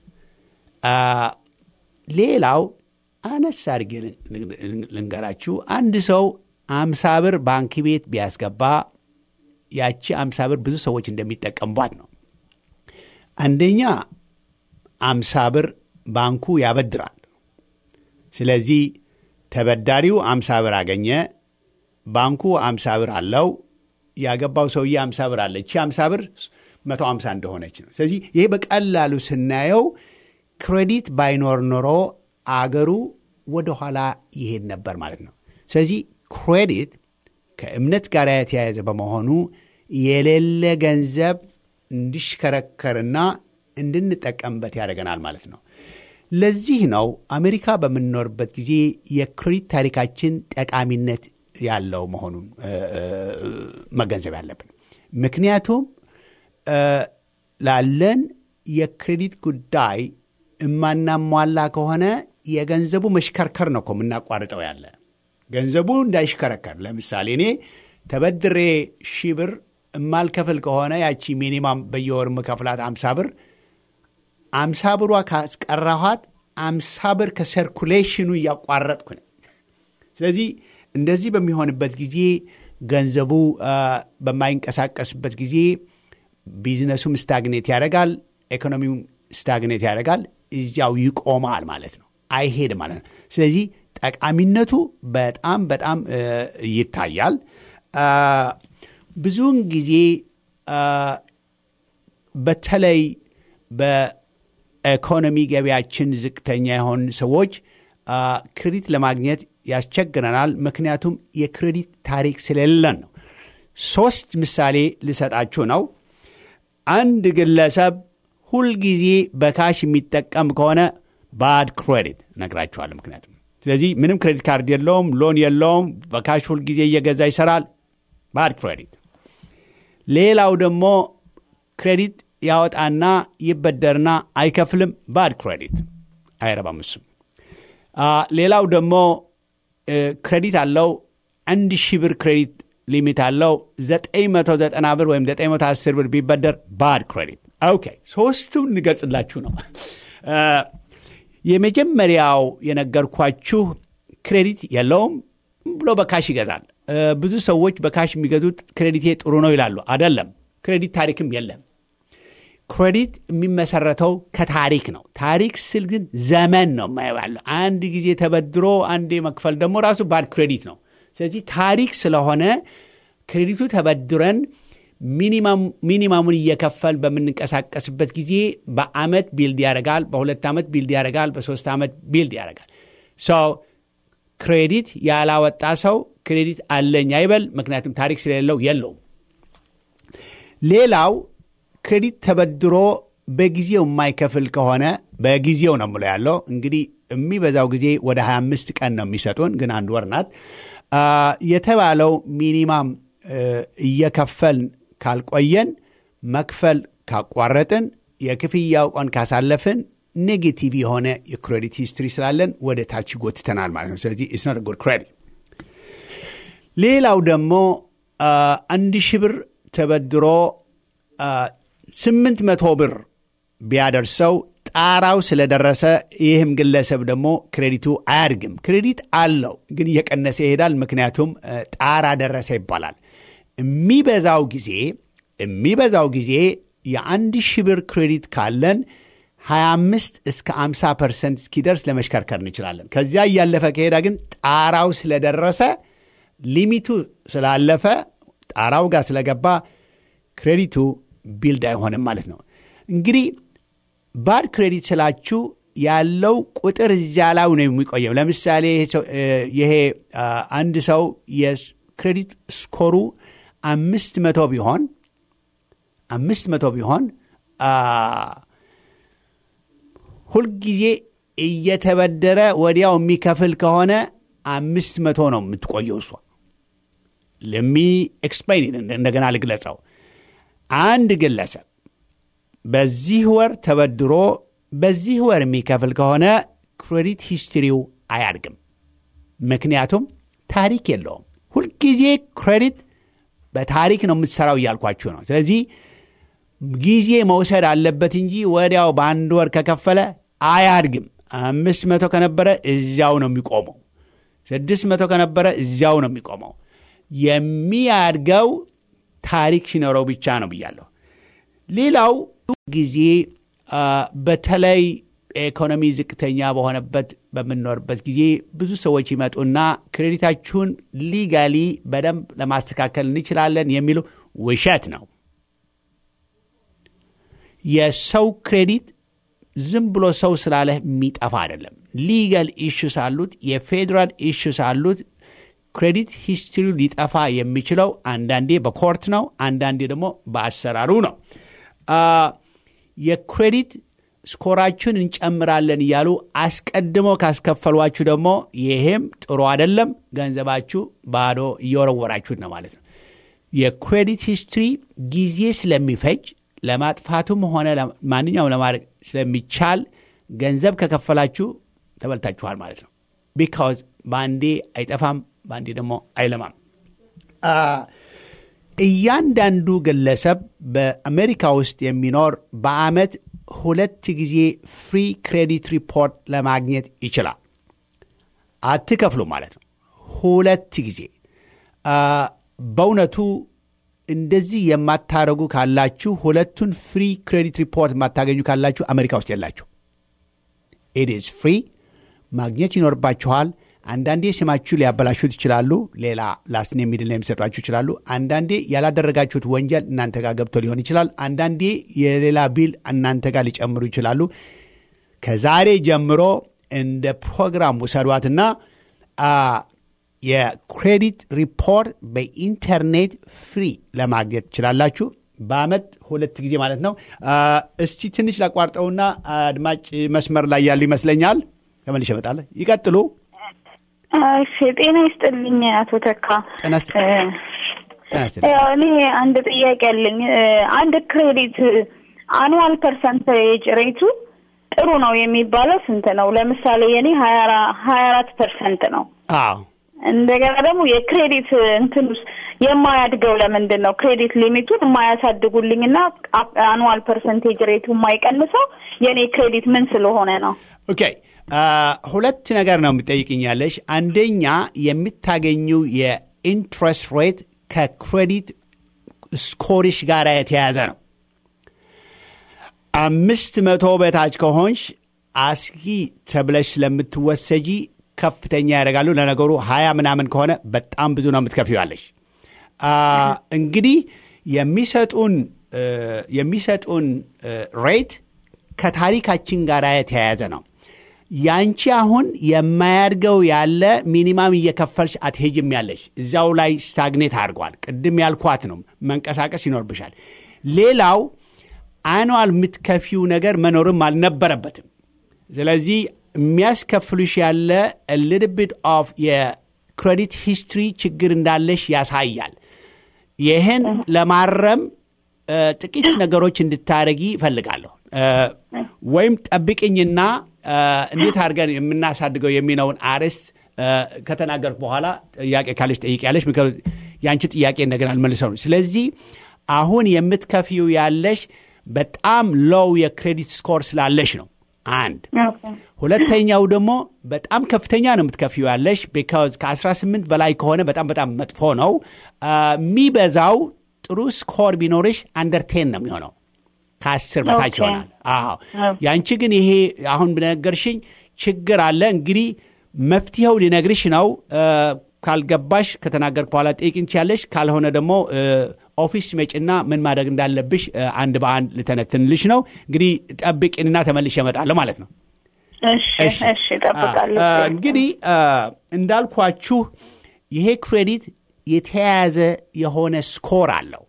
ሌላው አነስ አድርጌ ልንገራችሁ። አንድ ሰው አምሳ ብር ባንክ ቤት ቢያስገባ ያቺ አምሳ ብር ብዙ ሰዎች እንደሚጠቀሙባት ነው። አንደኛ አምሳ ብር ባንኩ ያበድራል። ስለዚህ ተበዳሪው አምሳ ብር አገኘ፣ ባንኩ አምሳ ብር አለው፣ ያገባው ሰውዬ አምሳ ብር አለ። እቺ አምሳ ብር መቶ አምሳ እንደሆነች ነው። ስለዚህ ይሄ በቀላሉ ስናየው ክሬዲት ባይኖር ኖሮ አገሩ ወደ ኋላ ይሄድ ነበር ማለት ነው። ስለዚህ ክሬዲት ከእምነት ጋር የተያያዘ በመሆኑ የሌለ ገንዘብ እንዲሽከረከርና እንድንጠቀምበት ያደርገናል ማለት ነው። ለዚህ ነው አሜሪካ በምንኖርበት ጊዜ የክሬዲት ታሪካችን ጠቃሚነት ያለው መሆኑን መገንዘብ ያለብን። ምክንያቱም ላለን የክሬዲት ጉዳይ እማናሟላ ከሆነ የገንዘቡ መሽከርከር ነው እኮ የምናቋርጠው ያለ ገንዘቡ እንዳይሽከረከር። ለምሳሌ እኔ ተበድሬ ሺህ ብር እማልከፍል ከሆነ ያቺ ሚኒማም በየወር መከፍላት አምሳ ብር አምሳ ብሯ ካስቀራኋት አምሳ ብር ከሰርኩሌሽኑ እያቋረጥኩ ነው። ስለዚህ እንደዚህ በሚሆንበት ጊዜ ገንዘቡ በማይንቀሳቀስበት ጊዜ ቢዝነሱም ስታግኔት ያደርጋል፣ ኢኮኖሚውም ስታግኔት ያደርጋል፣ እዚያው ይቆማል ማለት ነው፣ አይሄድ ማለት ነው። ስለዚህ ጠቃሚነቱ በጣም በጣም ይታያል። ብዙውን ጊዜ በተለይ በኢኮኖሚ ገቢያችን ዝቅተኛ የሆኑ ሰዎች ክሬዲት ለማግኘት ያስቸግረናል። ምክንያቱም የክሬዲት ታሪክ ስለሌለን ነው። ሶስት ምሳሌ ልሰጣችሁ ነው። አንድ ግለሰብ ሁልጊዜ በካሽ የሚጠቀም ከሆነ ባድ ክሬዲት ነግራችኋለሁ። ምክንያቱም ስለዚህ ምንም ክሬዲት ካርድ የለውም፣ ሎን የለውም፣ በካሽ ሁልጊዜ እየገዛ ይሰራል፣ ባድ ክሬዲት። ሌላው ደግሞ ክሬዲት ያወጣና ይበደርና አይከፍልም፣ ባድ ክሬዲት፣ አይረባም እሱ። ሌላው ደግሞ ክሬዲት አለው፣ አንድ ሺህ ብር ክሬዲት ሊሚት አለው፣ ዘጠኝ መቶ ዘጠና ብር ወይም ዘጠኝ መቶ አስር ብር ቢበደር ባድ ክሬዲት። ኦኬ ሶስቱን እንገልጽላችሁ ነው። የመጀመሪያው የነገርኳችሁ ክሬዲት የለውም ብሎ በካሽ ይገዛል። ብዙ ሰዎች በካሽ የሚገዙት ክሬዲቴ ጥሩ ነው ይላሉ። አይደለም፣ ክሬዲት ታሪክም የለም። ክሬዲት የሚመሰረተው ከታሪክ ነው። ታሪክ ስል ግን ዘመን ነው የማይባለው። አንድ ጊዜ ተበድሮ አንዴ መክፈል ደግሞ ራሱ ባድ ክሬዲት ነው። ስለዚህ ታሪክ ስለሆነ ክሬዲቱ ተበድረን ሚኒማሙን እየከፈል በምንንቀሳቀስበት ጊዜ በአመት ቢልድ ያደርጋል፣ በሁለት ዓመት ቢልድ ያደርጋል፣ በሶስት ዓመት ቢልድ ያደርጋል። ሶ ክሬዲት ያላወጣ ሰው ክሬዲት አለኝ አይበል፣ ምክንያቱም ታሪክ ስለሌለው የለውም። ሌላው ክሬዲት ተበድሮ በጊዜው የማይከፍል ከሆነ በጊዜው ነው የምለው ያለው። እንግዲህ የሚበዛው ጊዜ ወደ ሀያ አምስት ቀን ነው የሚሰጡን፣ ግን አንድ ወር ናት። የተባለው ሚኒማም እየከፈልን ካልቆየን መክፈል ካቋረጥን የክፍያው ቀን ካሳለፍን ኔጌቲቭ የሆነ የክሬዲት ሂስትሪ ስላለን ወደ ታች ጎትተናል ማለት ነው። ስለዚህ ኢትስ ኖት ጉድ ክሬዲት። ሌላው ደግሞ አንድ ሺህ ብር ተበድሮ ስምንት መቶ ብር ቢያደርሰው ጣራው ስለደረሰ ይህም ግለሰብ ደግሞ ክሬዲቱ አያድግም። ክሬዲት አለው ግን እየቀነሰ ይሄዳል። ምክንያቱም ጣራ ደረሰ ይባላል። የሚበዛው ጊዜ የሚበዛው ጊዜ የአንድ ሺህ ብር ክሬዲት ካለን ሀያ አምስት እስከ አምሳ ፐርሰንት እስኪደርስ ለመሽከርከር እንችላለን። ከዚያ እያለፈ ከሄዳ ግን ጣራው ስለደረሰ ሊሚቱ ስላለፈ ጣራው ጋር ስለገባ ክሬዲቱ ቢልድ አይሆንም ማለት ነው። እንግዲህ ባድ ክሬዲት ስላችሁ ያለው ቁጥር እዚያ ላይ ነው የሚቆየው። ለምሳሌ ይሄ አንድ ሰው የክሬዲት ስኮሩ አምስት መቶ ቢሆን አምስት መቶ ቢሆን ሁልጊዜ እየተበደረ ወዲያው የሚከፍል ከሆነ አምስት መቶ ነው የምትቆየው እሷ። ለሚ ኤክስፕሌን እንደገና ልግለጸው። አንድ ግለሰብ በዚህ ወር ተበድሮ በዚህ ወር የሚከፍል ከሆነ ክሬዲት ሂስትሪው አያድግም። ምክንያቱም ታሪክ የለውም። ሁልጊዜ ክሬዲት በታሪክ ነው የምትሰራው እያልኳችሁ ነው። ስለዚህ ጊዜ መውሰድ አለበት እንጂ ወዲያው በአንድ ወር ከከፈለ አያድግም። አምስት መቶ ከነበረ እዚያው ነው የሚቆመው። ስድስት መቶ ከነበረ እዚያው ነው የሚቆመው። የሚያድገው ታሪክ ሲኖረው ብቻ ነው ብያለሁ። ሌላው ጊዜ በተለይ ኢኮኖሚ ዝቅተኛ በሆነበት በምንኖርበት ጊዜ ብዙ ሰዎች ይመጡና ክሬዲታችሁን ሊጋሊ በደንብ ለማስተካከል እንችላለን የሚሉ ውሸት ነው። የሰው ክሬዲት ዝም ብሎ ሰው ስላለ የሚጠፋ አይደለም። ሊጋል ኢሹስ አሉት፣ የፌዴራል ኢሹስ አሉት። ክሬዲት ሂስትሪው ሊጠፋ የሚችለው አንዳንዴ በኮርት ነው፣ አንዳንዴ ደግሞ በአሰራሩ ነው። የክሬዲት ስኮራችሁን እንጨምራለን እያሉ አስቀድሞ ካስከፈሏችሁ ደግሞ ይሄም ጥሩ አይደለም። ገንዘባችሁ ባዶ እየወረወራችሁት ነው ማለት ነው። የክሬዲት ሂስትሪ ጊዜ ስለሚፈጅ ለማጥፋቱም ሆነ ማንኛውም ለማድረግ ስለሚቻል ገንዘብ ከከፈላችሁ ተበልታችኋል ማለት ነው። ቢካዝ ባንዴ አይጠፋም፣ ባንዴ ደግሞ አይለማም። እያንዳንዱ ግለሰብ በአሜሪካ ውስጥ የሚኖር በአመት ሁለት ጊዜ ፍሪ ክሬዲት ሪፖርት ለማግኘት ይችላል። አትከፍሉ ማለት ነው። ሁለት ጊዜ። በእውነቱ እንደዚህ የማታረጉ ካላችሁ ሁለቱን ፍሪ ክሬዲት ሪፖርት የማታገኙ ካላችሁ አሜሪካ ውስጥ የላችሁ። ኢት ኢዝ ፍሪ ማግኘት ይኖርባችኋል። አንዳንዴ ስማችሁ ሊያበላሹት ይችላሉ። ሌላ ላስኔ የሚድል የሚሰጧችሁ ይችላሉ። አንዳንዴ ያላደረጋችሁት ወንጀል እናንተ ጋር ገብቶ ሊሆን ይችላል። አንዳንዴ የሌላ ቢል እናንተ ጋር ሊጨምሩ ይችላሉ። ከዛሬ ጀምሮ እንደ ፕሮግራም ውሰዷትና የክሬዲት ሪፖርት በኢንተርኔት ፍሪ ለማግኘት ትችላላችሁ። በአመት ሁለት ጊዜ ማለት ነው። እስቲ ትንሽ ላቋርጠውና አድማጭ መስመር ላይ ያሉ ይመስለኛል። ተመልሼ እመጣለሁ። ይቀጥሉ።
እሺ፣ ጤና ይስጥልኝ አቶ ተካ።
ጤና ይስጥልኝ።
እኔ አንድ ጥያቄ አለኝ። አንድ ክሬዲት አኑዋል ፐርሰንቴጅ ሬቱ ጥሩ ነው የሚባለው ስንት ነው? ለምሳሌ የኔ ሀያ አራት ፐርሰንት ነው።
አዎ።
እንደገና ደግሞ የክሬዲት እንትንስ የማያድገው ለምንድን ነው? ክሬዲት ሊሚቱን የማያሳድጉልኝና አኑዋል ፐርሰንቴጅ ሬቱ የማይቀንሰው የኔ ክሬዲት ምን ስለሆነ ነው?
ኦኬ፣ ሁለት ነገር ነው የምትጠይቅኛለሽ። አንደኛ የምታገኙ የኢንትረስት ሬት ከክሬዲት ስኮርሽ ጋር የተያያዘ ነው። አምስት መቶ በታች ከሆንሽ አስጊ ተብለሽ ስለምትወሰጂ ከፍተኛ ያደርጋሉ። ለነገሩ ሀያ ምናምን ከሆነ በጣም ብዙ ነው የምትከፊዋለሽ። እንግዲህ የሚሰጡን የሚሰጡን ሬት ከታሪካችን ጋር የተያያዘ ነው። ያንቺ አሁን የማያድገው ያለ ሚኒማም እየከፈልሽ አትሄጅም ያለሽ እዛው ላይ ስታግኔት አድርጓል። ቅድም ያልኳት ነው መንቀሳቀስ ይኖርብሻል። ሌላው አኑዋል የምትከፊው ነገር መኖርም አልነበረበትም። ስለዚህ የሚያስከፍሉሽ ያለ a little bit of ክሬዲት ሂስትሪ ችግር እንዳለሽ ያሳያል። ይህን ለማረም ጥቂት ነገሮች እንድታረጊ እፈልጋለሁ። ወይም ጠብቅኝና እንዴት አድርገን የምናሳድገው የሚነውን አርዕስት ከተናገርኩ በኋላ ጥያቄ ካለሽ ጠይቂያለሽ። ምክንያቱም ያንቺ ጥያቄ እንደገና አልመልሰው ነው። ስለዚህ አሁን የምትከፊው ያለሽ በጣም ሎው የክሬዲት ስኮር ስላለሽ ነው አንድ። ሁለተኛው ደግሞ በጣም ከፍተኛ ነው የምትከፊው ያለሽ because ከ18 በላይ ከሆነ በጣም በጣም መጥፎ ነው። የሚበዛው ጥሩ ስኮር ቢኖርሽ አንደር ቴን ነው የሚሆነው፣ ከአስር በታች ይሆናል። አዎ ያንቺ ግን ይሄ አሁን ብነገርሽኝ ችግር አለ። እንግዲህ መፍትሄው ሊነግርሽ ነው። ካልገባሽ ከተናገርኩ በኋላ ጠይቂኝ ትችያለሽ። ካልሆነ ደግሞ ኦፊስ መጪና ምን ማድረግ እንዳለብሽ አንድ በአንድ ልተነትንልሽ ነው። እንግዲህ ጠብቂንና ተመልሼ እመጣለሁ ማለት ነው።
እሺ እሺ እጠብቃለሁ።
እንግዲህ እንዳልኳችሁ ይሄ ክሬዲት የተያያዘ የሆነ ስኮር አለው።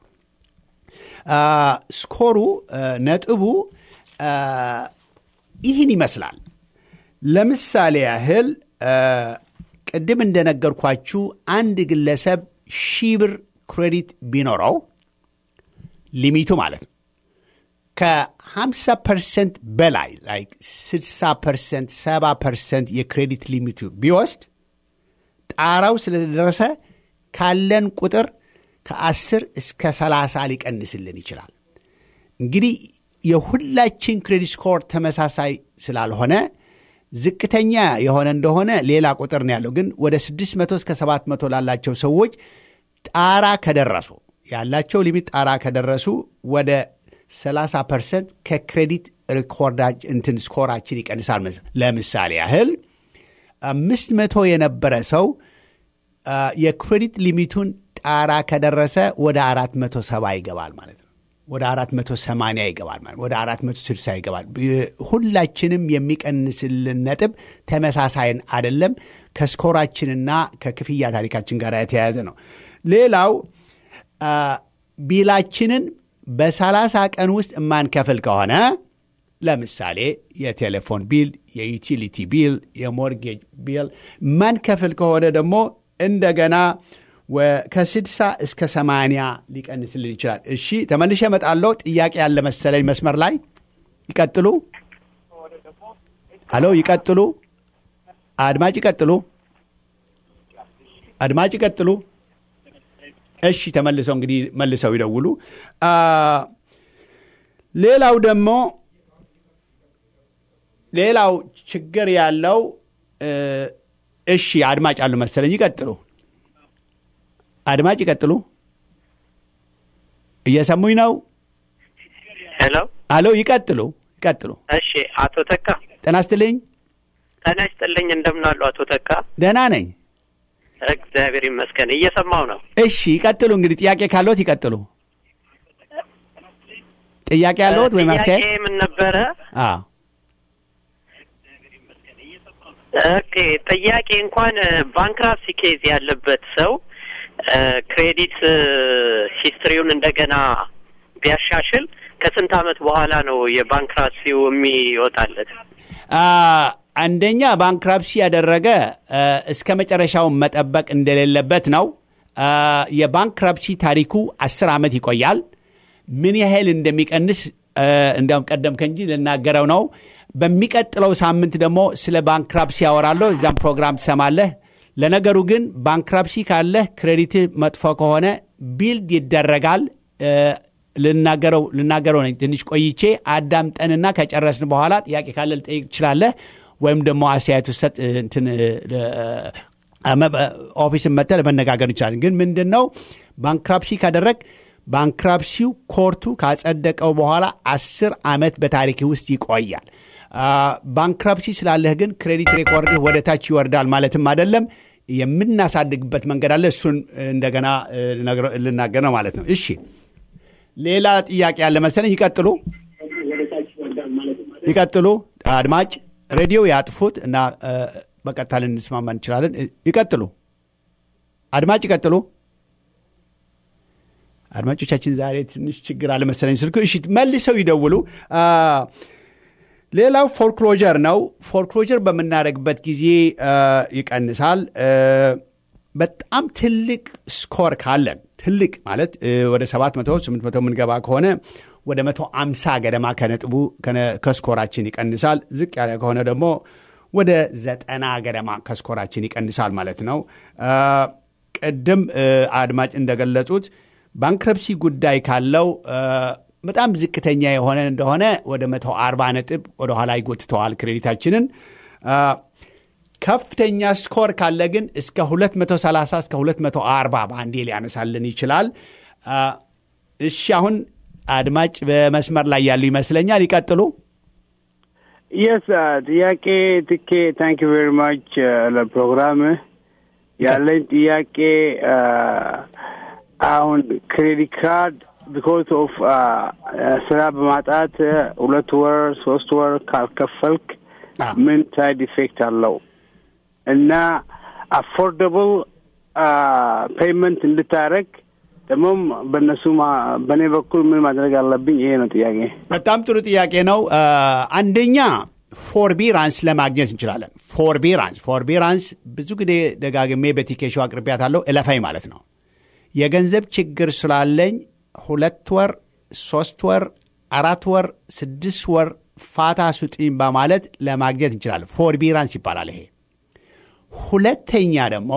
ስኮሩ ነጥቡ ይህን ይመስላል። ለምሳሌ ያህል ቅድም እንደነገርኳችሁ አንድ ግለሰብ ሺህ ብር ክሬዲት ቢኖረው ሊሚቱ ማለት ነው ከ50 ፐርሰንት በላይ ላይክ ስልሳ ፐርሰንት ሰባ ፐርሰንት የክሬዲት ሊሚቱ ቢወስድ ጣራው ስለደረሰ ካለን ቁጥር ከ10 እስከ ሰላሳ ሊቀንስልን ይችላል። እንግዲህ የሁላችን ክሬዲት ስኮር ተመሳሳይ ስላልሆነ ዝቅተኛ የሆነ እንደሆነ ሌላ ቁጥር ነው ያለው። ግን ወደ ስድስት መቶ እስከ ሰባት መቶ ላላቸው ሰዎች ጣራ ከደረሱ ያላቸው ሊሚት ጣራ ከደረሱ ወደ ሰላሳ ፐርሰንት ከክሬዲት ሪኮርዳጅ እንትን ስኮራችን ይቀንሳል። ለምሳሌ ያህል አምስት መቶ የነበረ ሰው የክሬዲት ሊሚቱን ጣራ ከደረሰ ወደ አራት መቶ ሰባ ይገባል ማለት ነው። ወደ አራት መቶ ሰማንያ ይገባል ማለት ወደ አራት መቶ ስልሳ ይገባል። ሁላችንም የሚቀንስልን ነጥብ ተመሳሳይን አይደለም። ከስኮራችንና ከክፍያ ታሪካችን ጋር የተያያዘ ነው። ሌላው ቢላችንን በሰላሳ ቀን ውስጥ የማንከፍል ከሆነ ለምሳሌ የቴሌፎን ቢል፣ የዩቲሊቲ ቢል፣ የሞርጌጅ ቢል ማንከፍል ከሆነ ደግሞ እንደገና ከስድሳ እስከ ሰማንያ ሊቀንስልን ይችላል። እሺ ተመልሼ እመጣለሁ። ጥያቄ ያለ መሰለኝ መስመር ላይ ይቀጥሉ። አሎ ይቀጥሉ። አድማጭ ይቀጥሉ። አድማጭ ይቀጥሉ። እሺ ተመልሰው እንግዲህ መልሰው ይደውሉ። ሌላው ደግሞ ሌላው ችግር ያለው እሺ አድማጭ አሉ መሰለኝ ይቀጥሉ። አድማጭ ይቀጥሉ። እየሰሙኝ ነው?
ሄሎ
አሎ ይቀጥሉ ይቀጥሉ።
እሺ አቶ ተካ
ጤና ይስጥልኝ።
ጤና ይስጥልኝ። እንደምን አሉ አቶ ተካ?
ደህና ነኝ
እግዚአብሔር ይመስገን። እየሰማው ነው።
እሺ ይቀጥሉ። እንግዲህ ጥያቄ ካለዎት ይቀጥሉ። ጥያቄ ያለዎት ወይ ማስተያየት?
ጥያቄ ምን ነበረ?
አዎ
ኦኬ። ጥያቄ እንኳን ባንክራፕሲ ኬዝ ያለበት ሰው ክሬዲት ሂስትሪውን እንደገና ቢያሻሽል ከስንት ዓመት በኋላ ነው የባንክራፕሲው የሚወጣለት?
አንደኛ ባንክራፕሲ ያደረገ እስከ መጨረሻው መጠበቅ እንደሌለበት ነው። የባንክራፕሲ ታሪኩ አስር ዓመት ይቆያል። ምን ያህል እንደሚቀንስ እንደውም ቀደም ከንጂ ልናገረው ነው። በሚቀጥለው ሳምንት ደግሞ ስለ ባንክራፕሲ ያወራለሁ። እዛም ፕሮግራም ትሰማለህ። ለነገሩ ግን ባንክራፕሲ ካለ ክሬዲት መጥፎ ከሆነ ቢልድ ይደረጋል። ልናገረው ልናገረው ነኝ። ትንሽ ቆይቼ አዳምጠንና ከጨረስን በኋላ ጥያቄ ካለ ልጠይቅ ትችላለህ፣ ወይም ደግሞ አስተያየት ሰጥ እንትን ኦፊስ መጥተህ ለመነጋገር እንችላለን። ግን ምንድነው ባንክራፕሲ ካደረግ ባንክራፕሲው ኮርቱ ካጸደቀው በኋላ አስር ዓመት በታሪክ ውስጥ ይቆያል። ባንክራፕሲ ስላለህ ግን ክሬዲት ሬኮርድ ወደ ታች ይወርዳል ማለትም አይደለም። የምናሳድግበት መንገድ አለ። እሱን እንደገና ልናገር ነው ማለት ነው። እሺ ሌላ ጥያቄ ያለ መሰለኝ። ይቀጥሉ ይቀጥሉ። አድማጭ ሬዲዮ ያጥፉት እና በቀጥታ ልንስማማ እንችላለን። ይቀጥሉ አድማጭ ይቀጥሉ። አድማጮቻችን ዛሬ ትንሽ ችግር አለ መሰለኝ ስልኩ። እሺ መልሰው ይደውሉ። ሌላው ፎርክሎጀር ነው። ፎርክሎጀር በምናደርግበት ጊዜ ይቀንሳል። በጣም ትልቅ ስኮር ካለን ትልቅ ማለት ወደ ሰባት መቶ ስምንት መቶ የምንገባ ከሆነ ወደ መቶ አምሳ ገደማ ከነጥቡ ከስኮራችን ይቀንሳል። ዝቅ ያለ ከሆነ ደግሞ ወደ ዘጠና ገደማ ከስኮራችን ይቀንሳል ማለት ነው። ቅድም አድማጭ እንደገለጹት ባንክረፕሲ ጉዳይ ካለው በጣም ዝቅተኛ የሆነ እንደሆነ ወደ መቶ አርባ ነጥብ ወደ ኋላ ይጎትተዋል ክሬዲታችንን። ከፍተኛ ስኮር ካለ ግን እስከ ሁለት መቶ ሰላሳ እስከ ሁለት መቶ አርባ በአንዴ ሊያነሳልን ይችላል። እሺ አሁን አድማጭ በመስመር ላይ ያሉ ይመስለኛል። ይቀጥሉ።
Yes, ጥያቄ ትኬ thank you very much ለፕሮግራም ያለኝ ጥያቄ አሁን ክሬዲት ካርድ because of ስራ በማጣት ሁለት ወር ሶስት ወር ካልከፈልክ ምን ሳይድ ኢፌክት አለው እና affordable ፔይመንት እንድታረግ ደሞም በነሱ በኔ በኩል ምን ማድረግ አለብኝ? ይሄ ነው ጥያቄ።
በጣም ጥሩ ጥያቄ ነው። አንደኛ ፎርቢራንስ ለማግኘት እንችላለን። ፎርቢራንስ ፎርቢራንስ ብዙ ጊዜ ደጋግሜ በቲኬሾ አቅርቢያታለሁ። እለፋይ ማለት ነው። የገንዘብ ችግር ስላለኝ ሁለት ወር ሶስት ወር አራት ወር ስድስት ወር ፋታ ስጡኝ በማለት ለማግኘት እንችላለን። ፎርቢራንስ ይባላል ይሄ። ሁለተኛ ደግሞ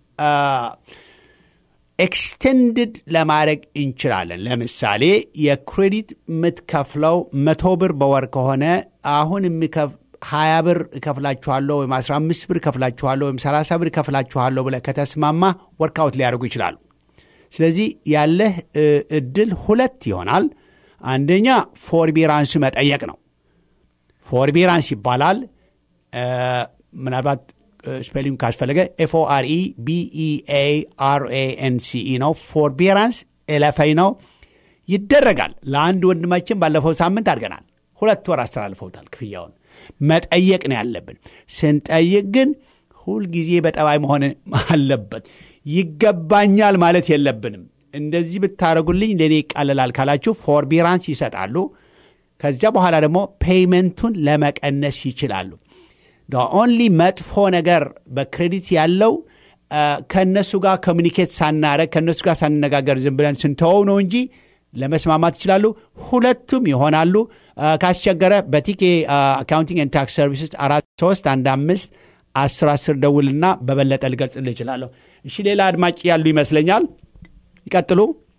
ኤክስቴንድድ ለማድረግ እንችላለን። ለምሳሌ የክሬዲት የምትከፍለው መቶ ብር በወር ከሆነ አሁን የሚከፍ ሀያ ብር እከፍላችኋለሁ ወይም አስራ አምስት ብር እከፍላችኋለሁ ወይም ሰላሳ ብር እከፍላችኋለሁ ብለህ ከተስማማ ወርክአውት ሊያደርጉ ይችላሉ። ስለዚህ ያለህ እድል ሁለት ይሆናል። አንደኛ ፎርቢራንስ መጠየቅ ነው። ፎርቢራንስ ይባላል። ምናልባት ስፔሊንግ ካስፈለገ ኤፍ ኦ አር ኢ ቢ ኢ ኤ አር ኤ ኤን ሲ ኢ ነው። ፎርቢራንስ ኤለፈይ ነው። ይደረጋል። ለአንድ ወንድማችን ባለፈው ሳምንት አድርገናል። ሁለት ወር አስተላልፈውታል። ክፍያውን መጠየቅ ነው ያለብን። ስንጠይቅ ግን ሁልጊዜ በጠባይ መሆን አለበት። ይገባኛል ማለት የለብንም። እንደዚህ ብታረጉልኝ ለኔ ይቃለላል ካላችሁ ፎርቢራንስ ይሰጣሉ። ከዚያ በኋላ ደግሞ ፔይመንቱን ለመቀነስ ይችላሉ። ኦንሊ መጥፎ ነገር በክሬዲት ያለው ከነሱ ጋር ኮሚኒኬት ሳናረግ ከነሱ ጋር ሳንነጋገር ዝም ብለን ስንተወው ነው እንጂ ለመስማማት ይችላሉ። ሁለቱም ይሆናሉ። ካስቸገረ በቲኬ አካውንቲንግ ኤንድ ታክስ ሰርቪስስ አራት ሶስት አንድ አምስት አስር አስር ደውልና በበለጠ ልገልጽልህ እችላለሁ። እሺ ሌላ አድማጭ ያሉ ይመስለኛል። ይቀጥሉ።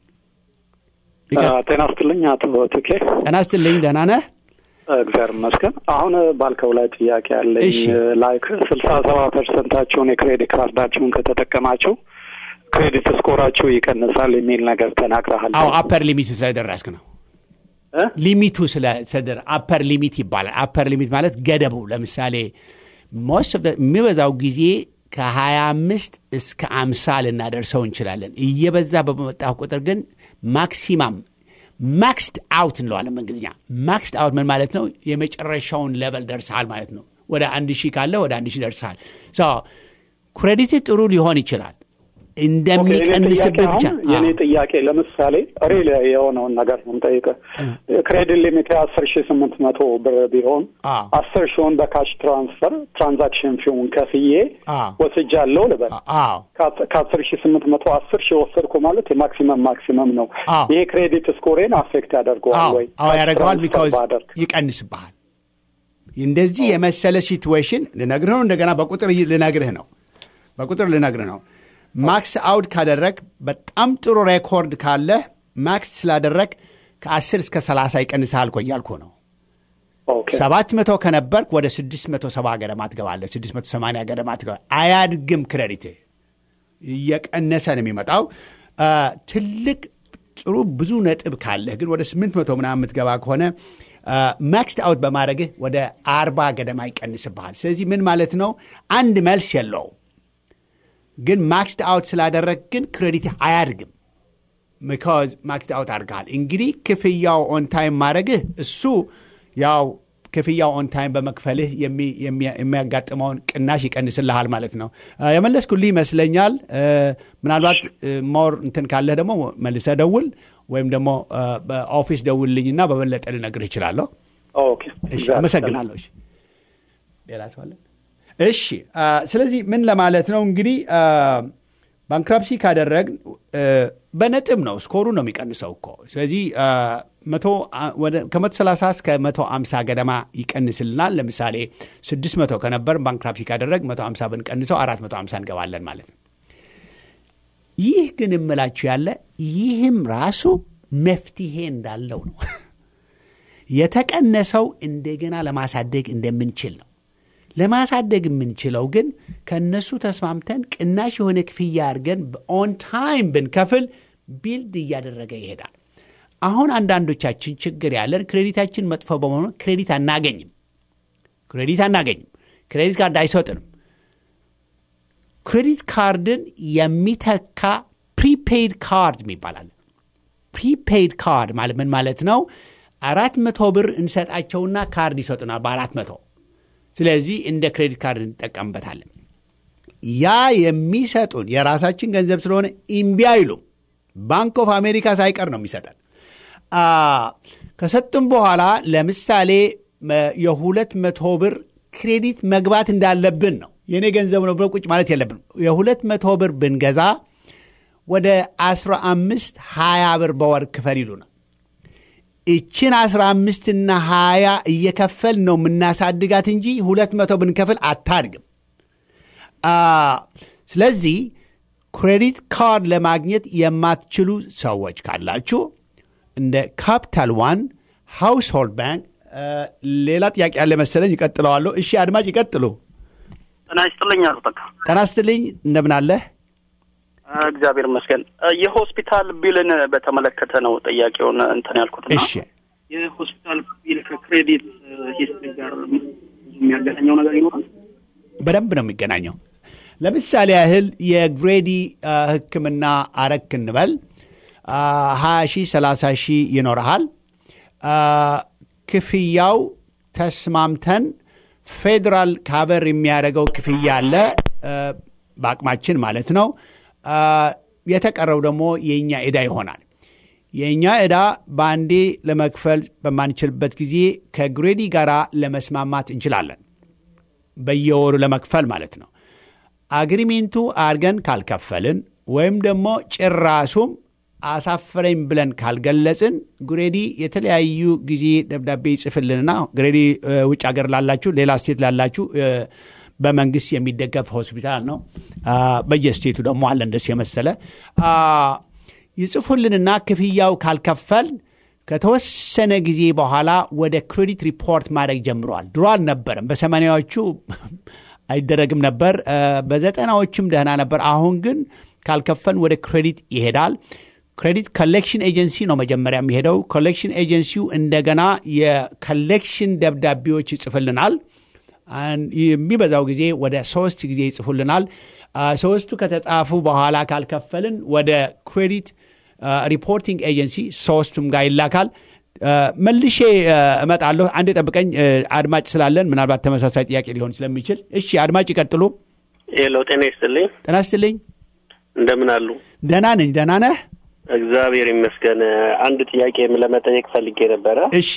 ጤና ይስጥልኝ አቶ ቲኬ።
ጤና ይስጥልኝ። ደህና ነህ?
እግዚአብሔር ይመስገን። አሁን ባልከው ላይ ጥያቄ አለኝ። ላይክ ስልሳ ሰባ ፐርሰንታችሁን የክሬዲት ካርዳችሁን ከተጠቀማችሁ ክሬዲት ስኮራችሁ ይቀንሳል የሚል ነገር ተናግረሃል።
አዎ አፐር ሊሚቱ ስለደረስክ ነው። ሊሚቱ ስለደረ አፐር ሊሚት ይባላል። አፐር ሊሚት ማለት ገደቡ። ለምሳሌ ሞስት ኦፍ የሚበዛው ጊዜ ከሀያ አምስት እስከ አምሳ ልናደርሰው እንችላለን። እየበዛ በመጣው ቁጥር ግን ማክሲማም ማክስድ አውት እንለዋለን በእንግሊዝኛ። ማክስድ አውት ምን ማለት ነው? የመጨረሻውን ሌቨል ደርሰሃል ማለት ነው። ወደ አንድ ሺህ ካለ ወደ አንድ ሺህ ደርሰሃል። ክሬዲት ጥሩ ሊሆን ይችላል እንደሚቀንስብህ ብቻ።
የኔ ጥያቄ ለምሳሌ ሪል የሆነውን ነገር ነው የምጠይቀህ። ክሬዲት ሊሚት አስር ሺህ ስምንት መቶ ብር ቢሆን አስር ሺውን በካሽ ትራንስፈር ትራንዛክሽን ፊውን ከፍዬ ወስጃለሁ ልበል። ከአስር ሺህ ስምንት መቶ አስር ሺህ ወሰድኩ ማለት የማክሲመም ማክሲመም ነው። ይሄ ክሬዲት ስኮሬን አፌክት ያደርገዋል ወይ?
አዎ ያደርገዋል። ቢካዝ ይቀንስብሃል። እንደዚህ የመሰለ ሲትዌሽን ልነግርህ ነው። እንደገና በቁጥር ልነግርህ ነው። በቁጥር ልነግርህ ነው። ማክስ አውት ካደረግ በጣም ጥሩ ሬኮርድ ካለ ማክስ ስላደረግ ከአስር እስከ ሰላሳ ይቀንሳል እኮ እያልኩ ነው። ሰባት መቶ ከነበርክ ወደ ስድስት መቶ ሰባ ገደማ ትገባለህ። ስድስት መቶ ሰማንያ ገደማ ትገባለህ። አያድግም። ክሬዲት እየቀነሰ ነው የሚመጣው። ትልቅ ጥሩ ብዙ ነጥብ ካለህ ግን ወደ ስምንት መቶ ምናምን የምትገባ ከሆነ ማክስ አውት በማድረግህ ወደ አርባ ገደማ ይቀንስብሃል። ስለዚህ ምን ማለት ነው? አንድ መልስ የለው ግን ማክስድ አውት ስላደረግ ግን ክሬዲት አያድግም። because ማክስድ አውት አድርገሃል። እንግዲህ ክፍያው ኦን ታይም ማድረግህ እሱ ያው ክፍያው ኦን ታይም በመክፈልህ የሚያጋጥመውን ቅናሽ ይቀንስልሃል ማለት ነው። የመለስኩልህ ይመስለኛል። ምናልባት ሞር እንትን ካለህ ደግሞ መልሰህ ደውል ወይም ደግሞ በኦፊስ ደውልልኝና በበለጠ ልነግርህ እችላለሁ።
ኦኬ
እሺ፣ አመሰግናለሁ። እሺ ሌላ ሰው አለ? እሺ ስለዚህ ምን ለማለት ነው እንግዲህ ባንክራፕሲ ካደረግ በነጥብ ነው ስኮሩ ነው የሚቀንሰው እኮ ስለዚህ መቶ ወደ ከመቶ ሰላሳ እስከ መቶ ሃምሳ ገደማ ይቀንስልናል ለምሳሌ ስድስት መቶ ከነበር ባንክራፕሲ ካደረግ መቶ ሃምሳ ብንቀንሰው አራት መቶ ሃምሳ እንገባለን ማለት ነው ይህ ግን እምላችሁ ያለ ይህም ራሱ መፍትሄ እንዳለው ነው የተቀነሰው እንደገና ለማሳደግ እንደምንችል ነው ለማሳደግ የምንችለው ግን ከነሱ ተስማምተን ቅናሽ የሆነ ክፍያ አድርገን ኦን ታይም ብንከፍል ቢልድ እያደረገ ይሄዳል አሁን አንዳንዶቻችን ችግር ያለን ክሬዲታችን መጥፎ በመሆኑ ክሬዲት አናገኝም ክሬዲት አናገኝም ክሬዲት ካርድ አይሰጥንም ክሬዲት ካርድን የሚተካ ፕሪፔይድ ካርድ ይባላል ፕሪፔይድ ካርድ ማለት ምን ማለት ነው አራት መቶ ብር እንሰጣቸውና ካርድ ይሰጡናል በአራት መቶ ስለዚህ እንደ ክሬዲት ካርድ እንጠቀምበታለን ያ የሚሰጡን የራሳችን ገንዘብ ስለሆነ ኢምቢ አይሉም ባንክ ኦፍ አሜሪካ ሳይቀር ነው የሚሰጠን ከሰጡን በኋላ ለምሳሌ የሁለት መቶ ብር ክሬዲት መግባት እንዳለብን ነው የኔ ገንዘብ ነው ብሎ ቁጭ ማለት የለብን የሁለት መቶ ብር ብንገዛ ወደ አስራ አምስት ሃያ ብር በወር ክፈል ይሉናል እቺን አስራ አምስት እና ሃያ እየከፈል ነው ምናሳድጋት እንጂ ሁለት መቶ ብንከፍል አታድግም ስለዚህ ክሬዲት ካርድ ለማግኘት የማትችሉ ሰዎች ካላችሁ እንደ ካፒታል ዋን ሃውስሆልድ ባንክ ሌላ ጥያቄ ያለ መሰለኝ ይቀጥለዋለሁ እሺ አድማጭ ይቀጥሉ
ጤና ይስጥልኝ አሉ በቃ
ጤና ይስጥልኝ እንደምን አለ
እግዚአብሔር ይመስገን የሆስፒታል ቢልን በተመለከተ ነው ጥያቄውን እንትን ያልኩትና
እሺ
የሆስፒታል ቢል ከክሬዲት ሂስትሪ ጋር የሚያገናኘው ነገር ይኖራል
በደንብ ነው የሚገናኘው ለምሳሌ ያህል የግሬዲ ህክምና አረክ እንበል ሃያ ሺህ ሰላሳ ሺህ ይኖርሃል ክፍያው ተስማምተን ፌደራል ካቨር የሚያደርገው ክፍያ አለ በአቅማችን ማለት ነው የተቀረው ደግሞ የኛ ዕዳ ይሆናል የኛ ዕዳ ባንዴ ለመክፈል በማንችልበት ጊዜ ከግሬዲ ጋራ ለመስማማት እንችላለን በየወሩ ለመክፈል ማለት ነው አግሪሜንቱ አርገን ካልከፈልን ወይም ደግሞ ጭራሱም አሳፈረኝ ብለን ካልገለጽን ግሬዲ የተለያዩ ጊዜ ደብዳቤ ይጽፍልንና ግሬዲ ውጭ ሀገር ላላችሁ ሌላ ስቴት ላላችሁ በመንግስት የሚደገፍ ሆስፒታል ነው በየስቴቱ ደግሞ አለ እንደዚህ የመሰለ ይጽፉልንና ክፍያው ካልከፈል ከተወሰነ ጊዜ በኋላ ወደ ክሬዲት ሪፖርት ማድረግ ጀምሯል ድሮ አልነበረም በሰማንያዎቹ አይደረግም ነበር በዘጠናዎቹም ደህና ነበር አሁን ግን ካልከፈል ወደ ክሬዲት ይሄዳል ክሬዲት ኮሌክሽን ኤጀንሲ ነው መጀመሪያ የሚሄደው ኮሌክሽን ኤጀንሲው እንደገና የኮሌክሽን ደብዳቤዎች ይጽፍልናል የሚበዛው ጊዜ ወደ ሶስት ጊዜ ይጽፉልናል ሶስቱ ከተጻፉ በኋላ ካልከፈልን ወደ ክሬዲት ሪፖርቲንግ ኤጀንሲ ሶስቱም ጋር ይላካል መልሼ እመጣለሁ አንዴ ጠብቀኝ አድማጭ ስላለን ምናልባት ተመሳሳይ ጥያቄ ሊሆን ስለሚችል እሺ አድማጭ ይቀጥሉ
ሄሎ ጤና ይስጥልኝ
ጤና ይስጥልኝ
እንደምን አሉ
ደህና ነኝ ደህና ነህ
እግዚአብሔር ይመስገን አንድ ጥያቄ ለመጠየቅ ፈልጌ ነበር
እሺ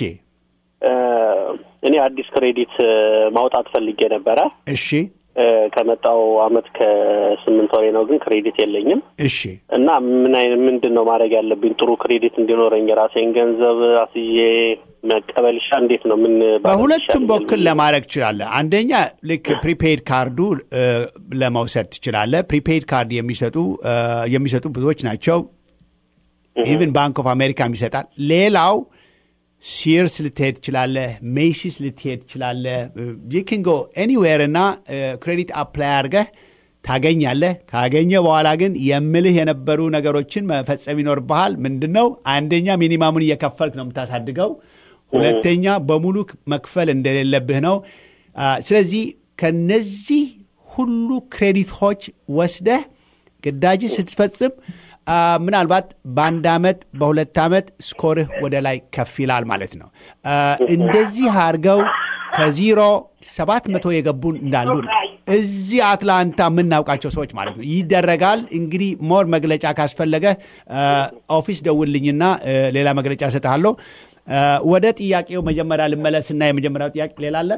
እኔ አዲስ ክሬዲት ማውጣት ፈልጌ ነበር
እሺ
ከመጣው አመት ከስምንት ወሬ ነው ግን ክሬዲት የለኝም
እሺ
እና ምን አይነት ምንድነው ማድረግ ያለብኝ ጥሩ ክሬዲት እንዲኖረኝ ራሴን ገንዘብ አስዬ መቀበልሻ እንዴት ነው ምን
በሁለቱም በኩል ለማድረግ ይችላል አንደኛ ልክ ፕሪፔይድ ካርዱ ለማውሰድ ይችላል ፕሪፔይድ ካርድ የሚሰጡ የሚሰጡ ብዙዎች ናቸው ኢቭን ባንክ ኦፍ አሜሪካ የሚሰጣል ሌላው ሲርስ ልትሄድ ትችላለህ ሜሲስ ልትሄድ ትችላለህ you can go anywhere እና ክሬዲት አፕላይ አድርገህ ታገኛለህ ካገኘ በኋላ ግን የምልህ የነበሩ ነገሮችን መፈጸም ይኖርብሃል ምንድነው አንደኛ ሚኒማሙን እየከፈልክ ነው የምታሳድገው ሁለተኛ በሙሉ መክፈል እንደሌለብህ ነው ስለዚህ ከነዚህ ሁሉ ክሬዲቶች ወስደህ ግዳጅ ስትፈጽም ምናልባት በአንድ አመት በሁለት አመት ስኮርህ ወደ ላይ ከፍ ይላል ማለት ነው እንደዚህ አድርገው ከዜሮ ሰባት መቶ የገቡን እንዳሉ እዚህ አትላንታ የምናውቃቸው ሰዎች ማለት ነው ይደረጋል እንግዲህ ሞር መግለጫ ካስፈለገ ኦፊስ ደውልልኝና ሌላ መግለጫ ሰጣለሁ ወደ ጥያቄው መጀመሪያ ልመለስና የመጀመሪያው ጥያቄ ሌላ አለን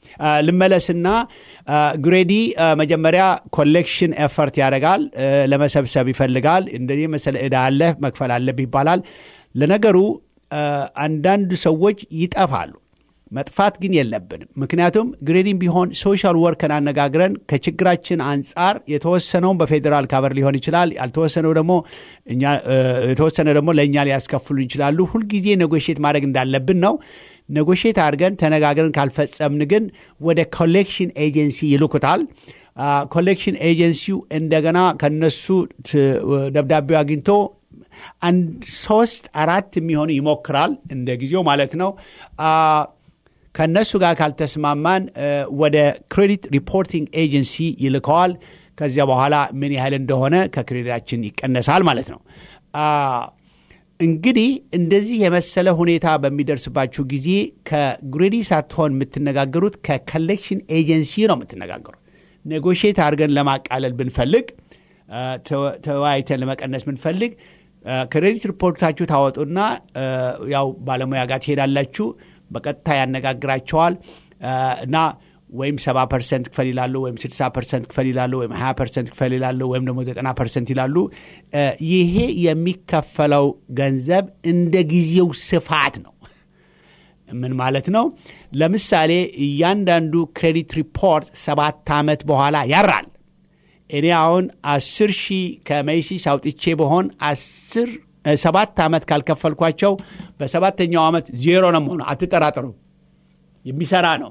ልመለስና ግሬዲ መጀመሪያ ኮሌክሽን ኤፈርት ያደርጋል ለመሰብሰብ ይፈልጋል እንደዚህ መሰለ እዳ አለ መክፈል አለብህ ይባላል ለነገሩ አንዳንድ ሰዎች ይጠፋሉ መጥፋት ግን የለብንም ምክንያቱም ግሬዲም ቢሆን ሶሻል ወርከን አነጋግረን ከችግራችን አንፃር የተወሰነው በፌደራል ካቨር ሊሆን ይችላል ያልተወሰነው ደግሞ እኛ የተወሰነ ደግሞ ለኛ ሊያስከፍሉ ይችላሉ ሁሉ ጊዜ ኔጎሺየት ማድረግ እንዳለብን ነው ኔጎሺየት አድርገን ተነጋግረን ካልፈጸምን ግን ወደ ኮሌክሽን ኤጀንሲ ይልኩታል ኮሌክሽን ኤጀንሲው እንደገና ከነሱ ደብዳቤው አግኝቶ አንድ ሶስት አራት የሚሆኑ ይሞክራል እንደ ጊዜው ማለት ነው ከነሱ ጋር ካልተስማማን ወደ ክሬዲት ሪፖርቲንግ ኤጀንሲ ይልከዋል ከዚያ በኋላ ምን ያህል እንደሆነ ከክሬዲታችን ይቀነሳል ማለት ነው እንግዲህ እንደዚህ የመሰለ ሁኔታ በሚደርስባችሁ ጊዜ ከግሬዲ ሳትሆን የምትነጋገሩት ከኮሌክሽን ኤጀንሲ ነው የምትነጋገሩት ኔጎሺየት አድርገን ለማቃለል ብንፈልግ ተወያይተን ለመቀነስ ብንፈልግ ክሬዲት ሪፖርታችሁ ታወጡና ያው ባለሙያ ጋር ትሄዳላችሁ በቀጥታ ያነጋግራቸዋል እና ወይም ሰባ ፐርሰንት ክፈል ይላሉ ወይም ስልሳ ፐርሰንት ክፈል ይላሉ ወይም ሀያ ፐርሰንት ክፈል ይላሉ ወይም ደግሞ ዘጠና ፐርሰንት ይላሉ ይሄ የሚከፈለው ገንዘብ እንደ ጊዜው ስፋት ነው ምን ማለት ነው ለምሳሌ እያንዳንዱ ክሬዲት ሪፖርት ሰባት ዓመት በኋላ ያራል እኔ አሁን አስር ሺህ ከሜሲስ አውጥቼ በሆን አስር ሰባት ዓመት ካልከፈልኳቸው በሰባተኛው ዓመት ዜሮ ነው ሆነ አትጠራጠሩ የሚሰራ ነው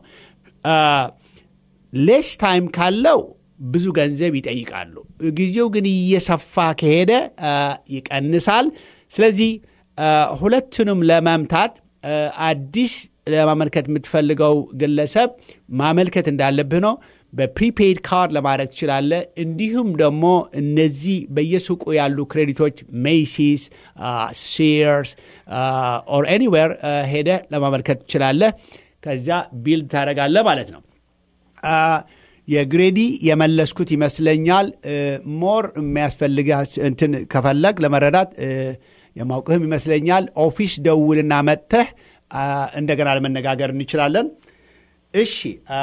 ሌስ ታይም ካለው ብዙ ገንዘብ ይጠይቃሉ ጊዜው ግን እየሰፋ ከሄደ ይቀንሳል ስለዚህ ሁለቱንም ለማምታት አዲስ ለማመልከት የምትፈልገው ግለሰብ ማመልከት እንዳለብህ ነው በፕሪፔድ ካርድ ለማድረግ ትችላለህ እንዲሁም ደግሞ እነዚህ በየሱቁ ያሉ ክሬዲቶች ሜሲስ ሲርስ ኦር ኤኒዌር ሄደህ ለማመልከት ትችላለህ ከዚያ ቢልድ ታደርጋለህ ማለት ነው የግሬዲ የመለስኩት ይመስለኛል ሞር የሚያስፈልግህ እንትን ከፈለግ ለመረዳት የማውቅህም ይመስለኛል ኦፊስ ደውልና መጥተህ እንደገና ለመነጋገር እንችላለን እሺ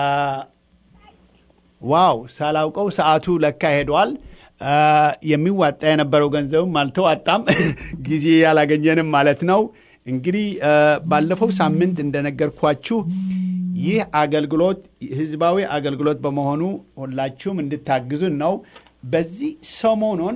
ዋው ሳላውቀው ሰዓቱ ለካ ሄዷል የሚዋጣ የነበረው ገንዘብም አልተዋጣም ጊዜ ያላገኘንም ማለት ነው እንግዲህ ባለፈው ሳምንት እንደነገርኳችሁ ይህ አገልግሎት ህዝባዊ አገልግሎት በመሆኑ ሁላችሁም እንድታግዙን ነው በዚህ ሰሞኑን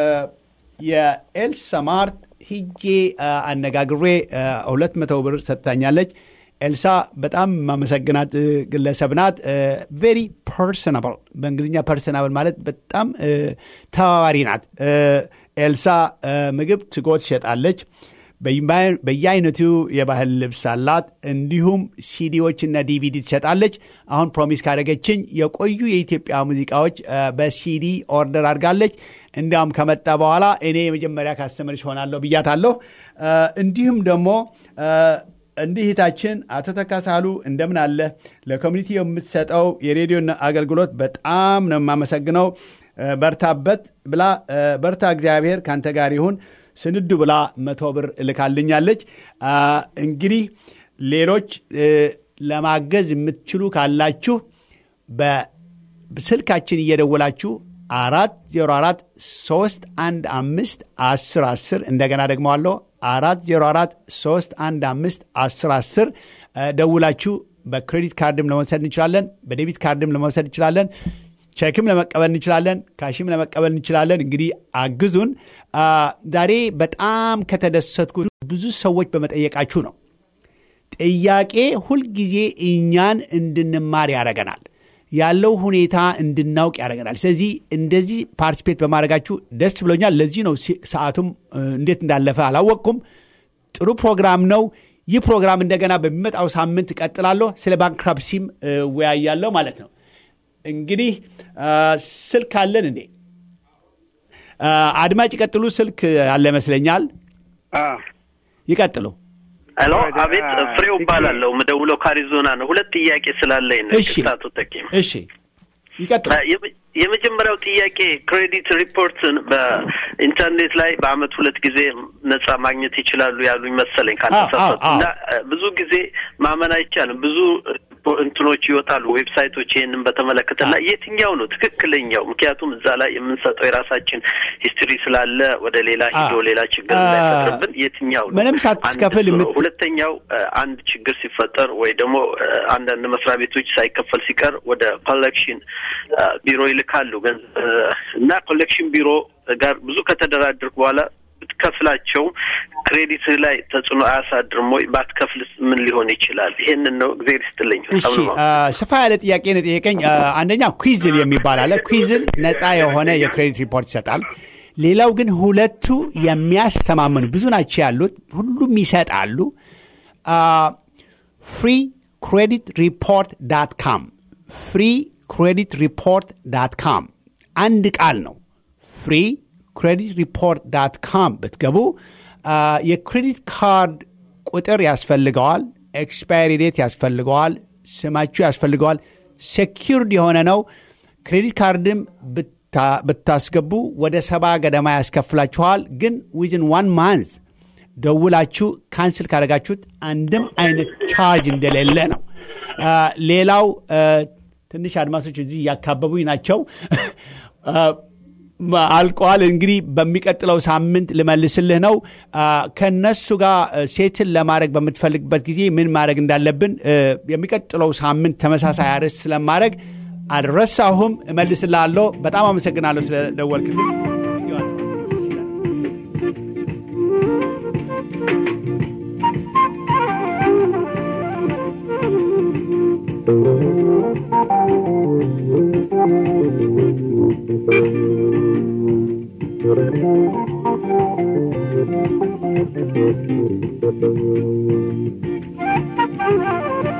የኤልሳማርት ሂጄ አነጋግሬ ሁለት መቶ ብር ሰጥታኛለች ኤልሳ በጣም ማመሰግናት ግለሰብ ናት ቬሪ ፐርሰናብል በእንግሊዝኛ ፐርሰናብል ማለት በጣም ተዋዋሪ ናት ኤልሳ ምግብ ትጎት ትሸጣለች በየአይነቱ የባህል ልብስ አላት እንዲሁም ሲዲዎችና ዲቪዲ ትሸጣለች አሁን ፕሮሚስ ካደረገችኝ የቆዩ የኢትዮጵያ ሙዚቃዎች በሲዲ ኦርደር አድርጋለች እንዲያውም ከመጣ በኋላ እኔ የመጀመሪያ ካስተመርሽ ሆናለሁ ብያታለሁ እንዲሁም ደግሞ እንዲህታችን አቶ ተካሳሉ እንደምን አለ ለኮሚኒቲ የምትሰጠው የሬዲዮ አገልግሎት በጣም ነው የማመሰግነው በርታበት ብላ በርታ እግዚአብሔር ካንተ ጋር ይሁን ስንዱ ብላ መቶ ብር ልካልኛለች እንግዲህ ሌሎች ለማገዝ የምትችሉ ካላችሁ በስልካችን እየደወላችሁ አራት ዜሮ አራት ሶስት አንድ አምስት አስር አስር እንደገና ደግሞ አለው አራት ዜሮ አራት ሶስት አንድ አምስት አስር አስር ደውላችሁ በክሬዲት ካርድም ለመውሰድ እንችላለን በዴቢት ካርድም ለመውሰድ እንችላለን ቼክም ለመቀበል እንችላለን ካሽም ለመቀበል እንችላለን እንግዲህ አግዙን ዛሬ በጣም ከተደሰትኩ ብዙ ሰዎች በመጠየቃችሁ ነው ጥያቄ ሁሉ ጊዜ እኛን እንድንማር ያደርገናል ያለው ሁኔታ እንድናውቅ ያደርገናል ስለዚህ እንደዚህ ፓርቲሲፔት በማድረጋችሁ ደስ ብሎኛል ለዚህ ነው ሰዓቱም እንዴት እንዳለፈ አላወቅኩም ጥሩ ፕሮግራም ነው ይህ ፕሮግራም እንደገና በሚመጣው ሳምንት ቀጥላለሁ ስለ ባንክራፕሲም ወያያለሁ ማለት ነው እንግዲህ ስልክ አለን እንዴ አድማጭ ይቀጥሉ ስልክ አለ መስለኛል ይቀጥሉ
አሎ አቤት ፍሬው ባላለው መደውለው ካሪዞና ነው ሁለት ጥያቄ ስላለኝ ነው ክታቱ ተቀም
እሺ ይቀጥሉ
የመጀመሪያው ጥያቄ ክሬዲት ሪፖርትን በኢንተርኔት ላይ በአመት ሁለት ጊዜ ነፃ ማግኘት ይችላሉ ያሉኝ መሰለኝ ካልተሳሳትኩ እና ብዙ ጊዜ ማመን አይቻልም ብዙ እንትኖች ይወጣሉ ዌብሳይቶች ይሄንን በተመለከተና የትኛው ነው ትክክለኛው ምክንያቱም እዛ ላይ የምንሰጠው የራሳችን ሂስትሪ ስላለ ወደ ሌላ ሂዶ ሌላ ችግር እንዳይፈጠርብን የትኛው ነው
ምንም ሳትከፍል
ሁለተኛው አንድ ችግር ሲፈጠር ወይ ደግሞ አንዳንድ መስሪያ ቤቶች ሳይከፈል ሲቀር ወደ ኮሌክሽን ቢሮ ይልካሉ እና ኮሌክሽን ቢሮ ጋር ብዙ ከተደራደርኩ በኋላ ከፍላቸው ክሬዲት ላይ ተጽዕኖ አያሳድርም ወይ ባትከፍልስ ምን ሊሆን ይችላል ይሄንን ነው እግዚአብሔር ይስጥልኝ
እሺ ሰፋ ያለ ጥያቄ ነው ጠየቀኝ አንደኛ ኩዊዝል የሚባል አለ ኩዊዝል ነፃ የሆነ የክሬዲት ሪፖርት ይሰጣል ሌላው ግን ሁለቱ የሚያስተማምኑ ብዙ ናቸው ያሉት ሁሉም ይሰጣሉ free credit report dot com free credit report dot com አንድ ቃል ነው free credit report dot com ብትገቡ የክሬዲት ካርድ ቁጥር ያስፈልገዋል ኤክስፓየሪ ዴት ያስፈልገዋል ስማችሁ ያስፈልገዋል ሴኩርድ የሆነ ነው ክሬዲት ካርድም ብታስገቡ ወደ ሰባ ገደማ ያስከፍላችኋል ግን within one month ደውላችሁ ካንስል ካደረጋችሁት አንድም አይነት ቻርጅ እንደሌለ ነው ሌላው ትንሽ አድማሶች እዚህ ያካበቡኝ ናቸው አልቋል እንግዲህ በሚቀጥለው ሳምንት ልመልስልህ ነው ከነሱ ጋር ሴትን ለማድረግ በምትፈልግበት ጊዜ ምን ማድረግ እንዳለብን የሚቀጥለው ሳምንት ተመሳሳይ አርዕስት ስለማድረግ አልረሳሁም እመልስልሃለሁ በጣም አመሰግናለሁ ስለደወልክልኝ Thank you.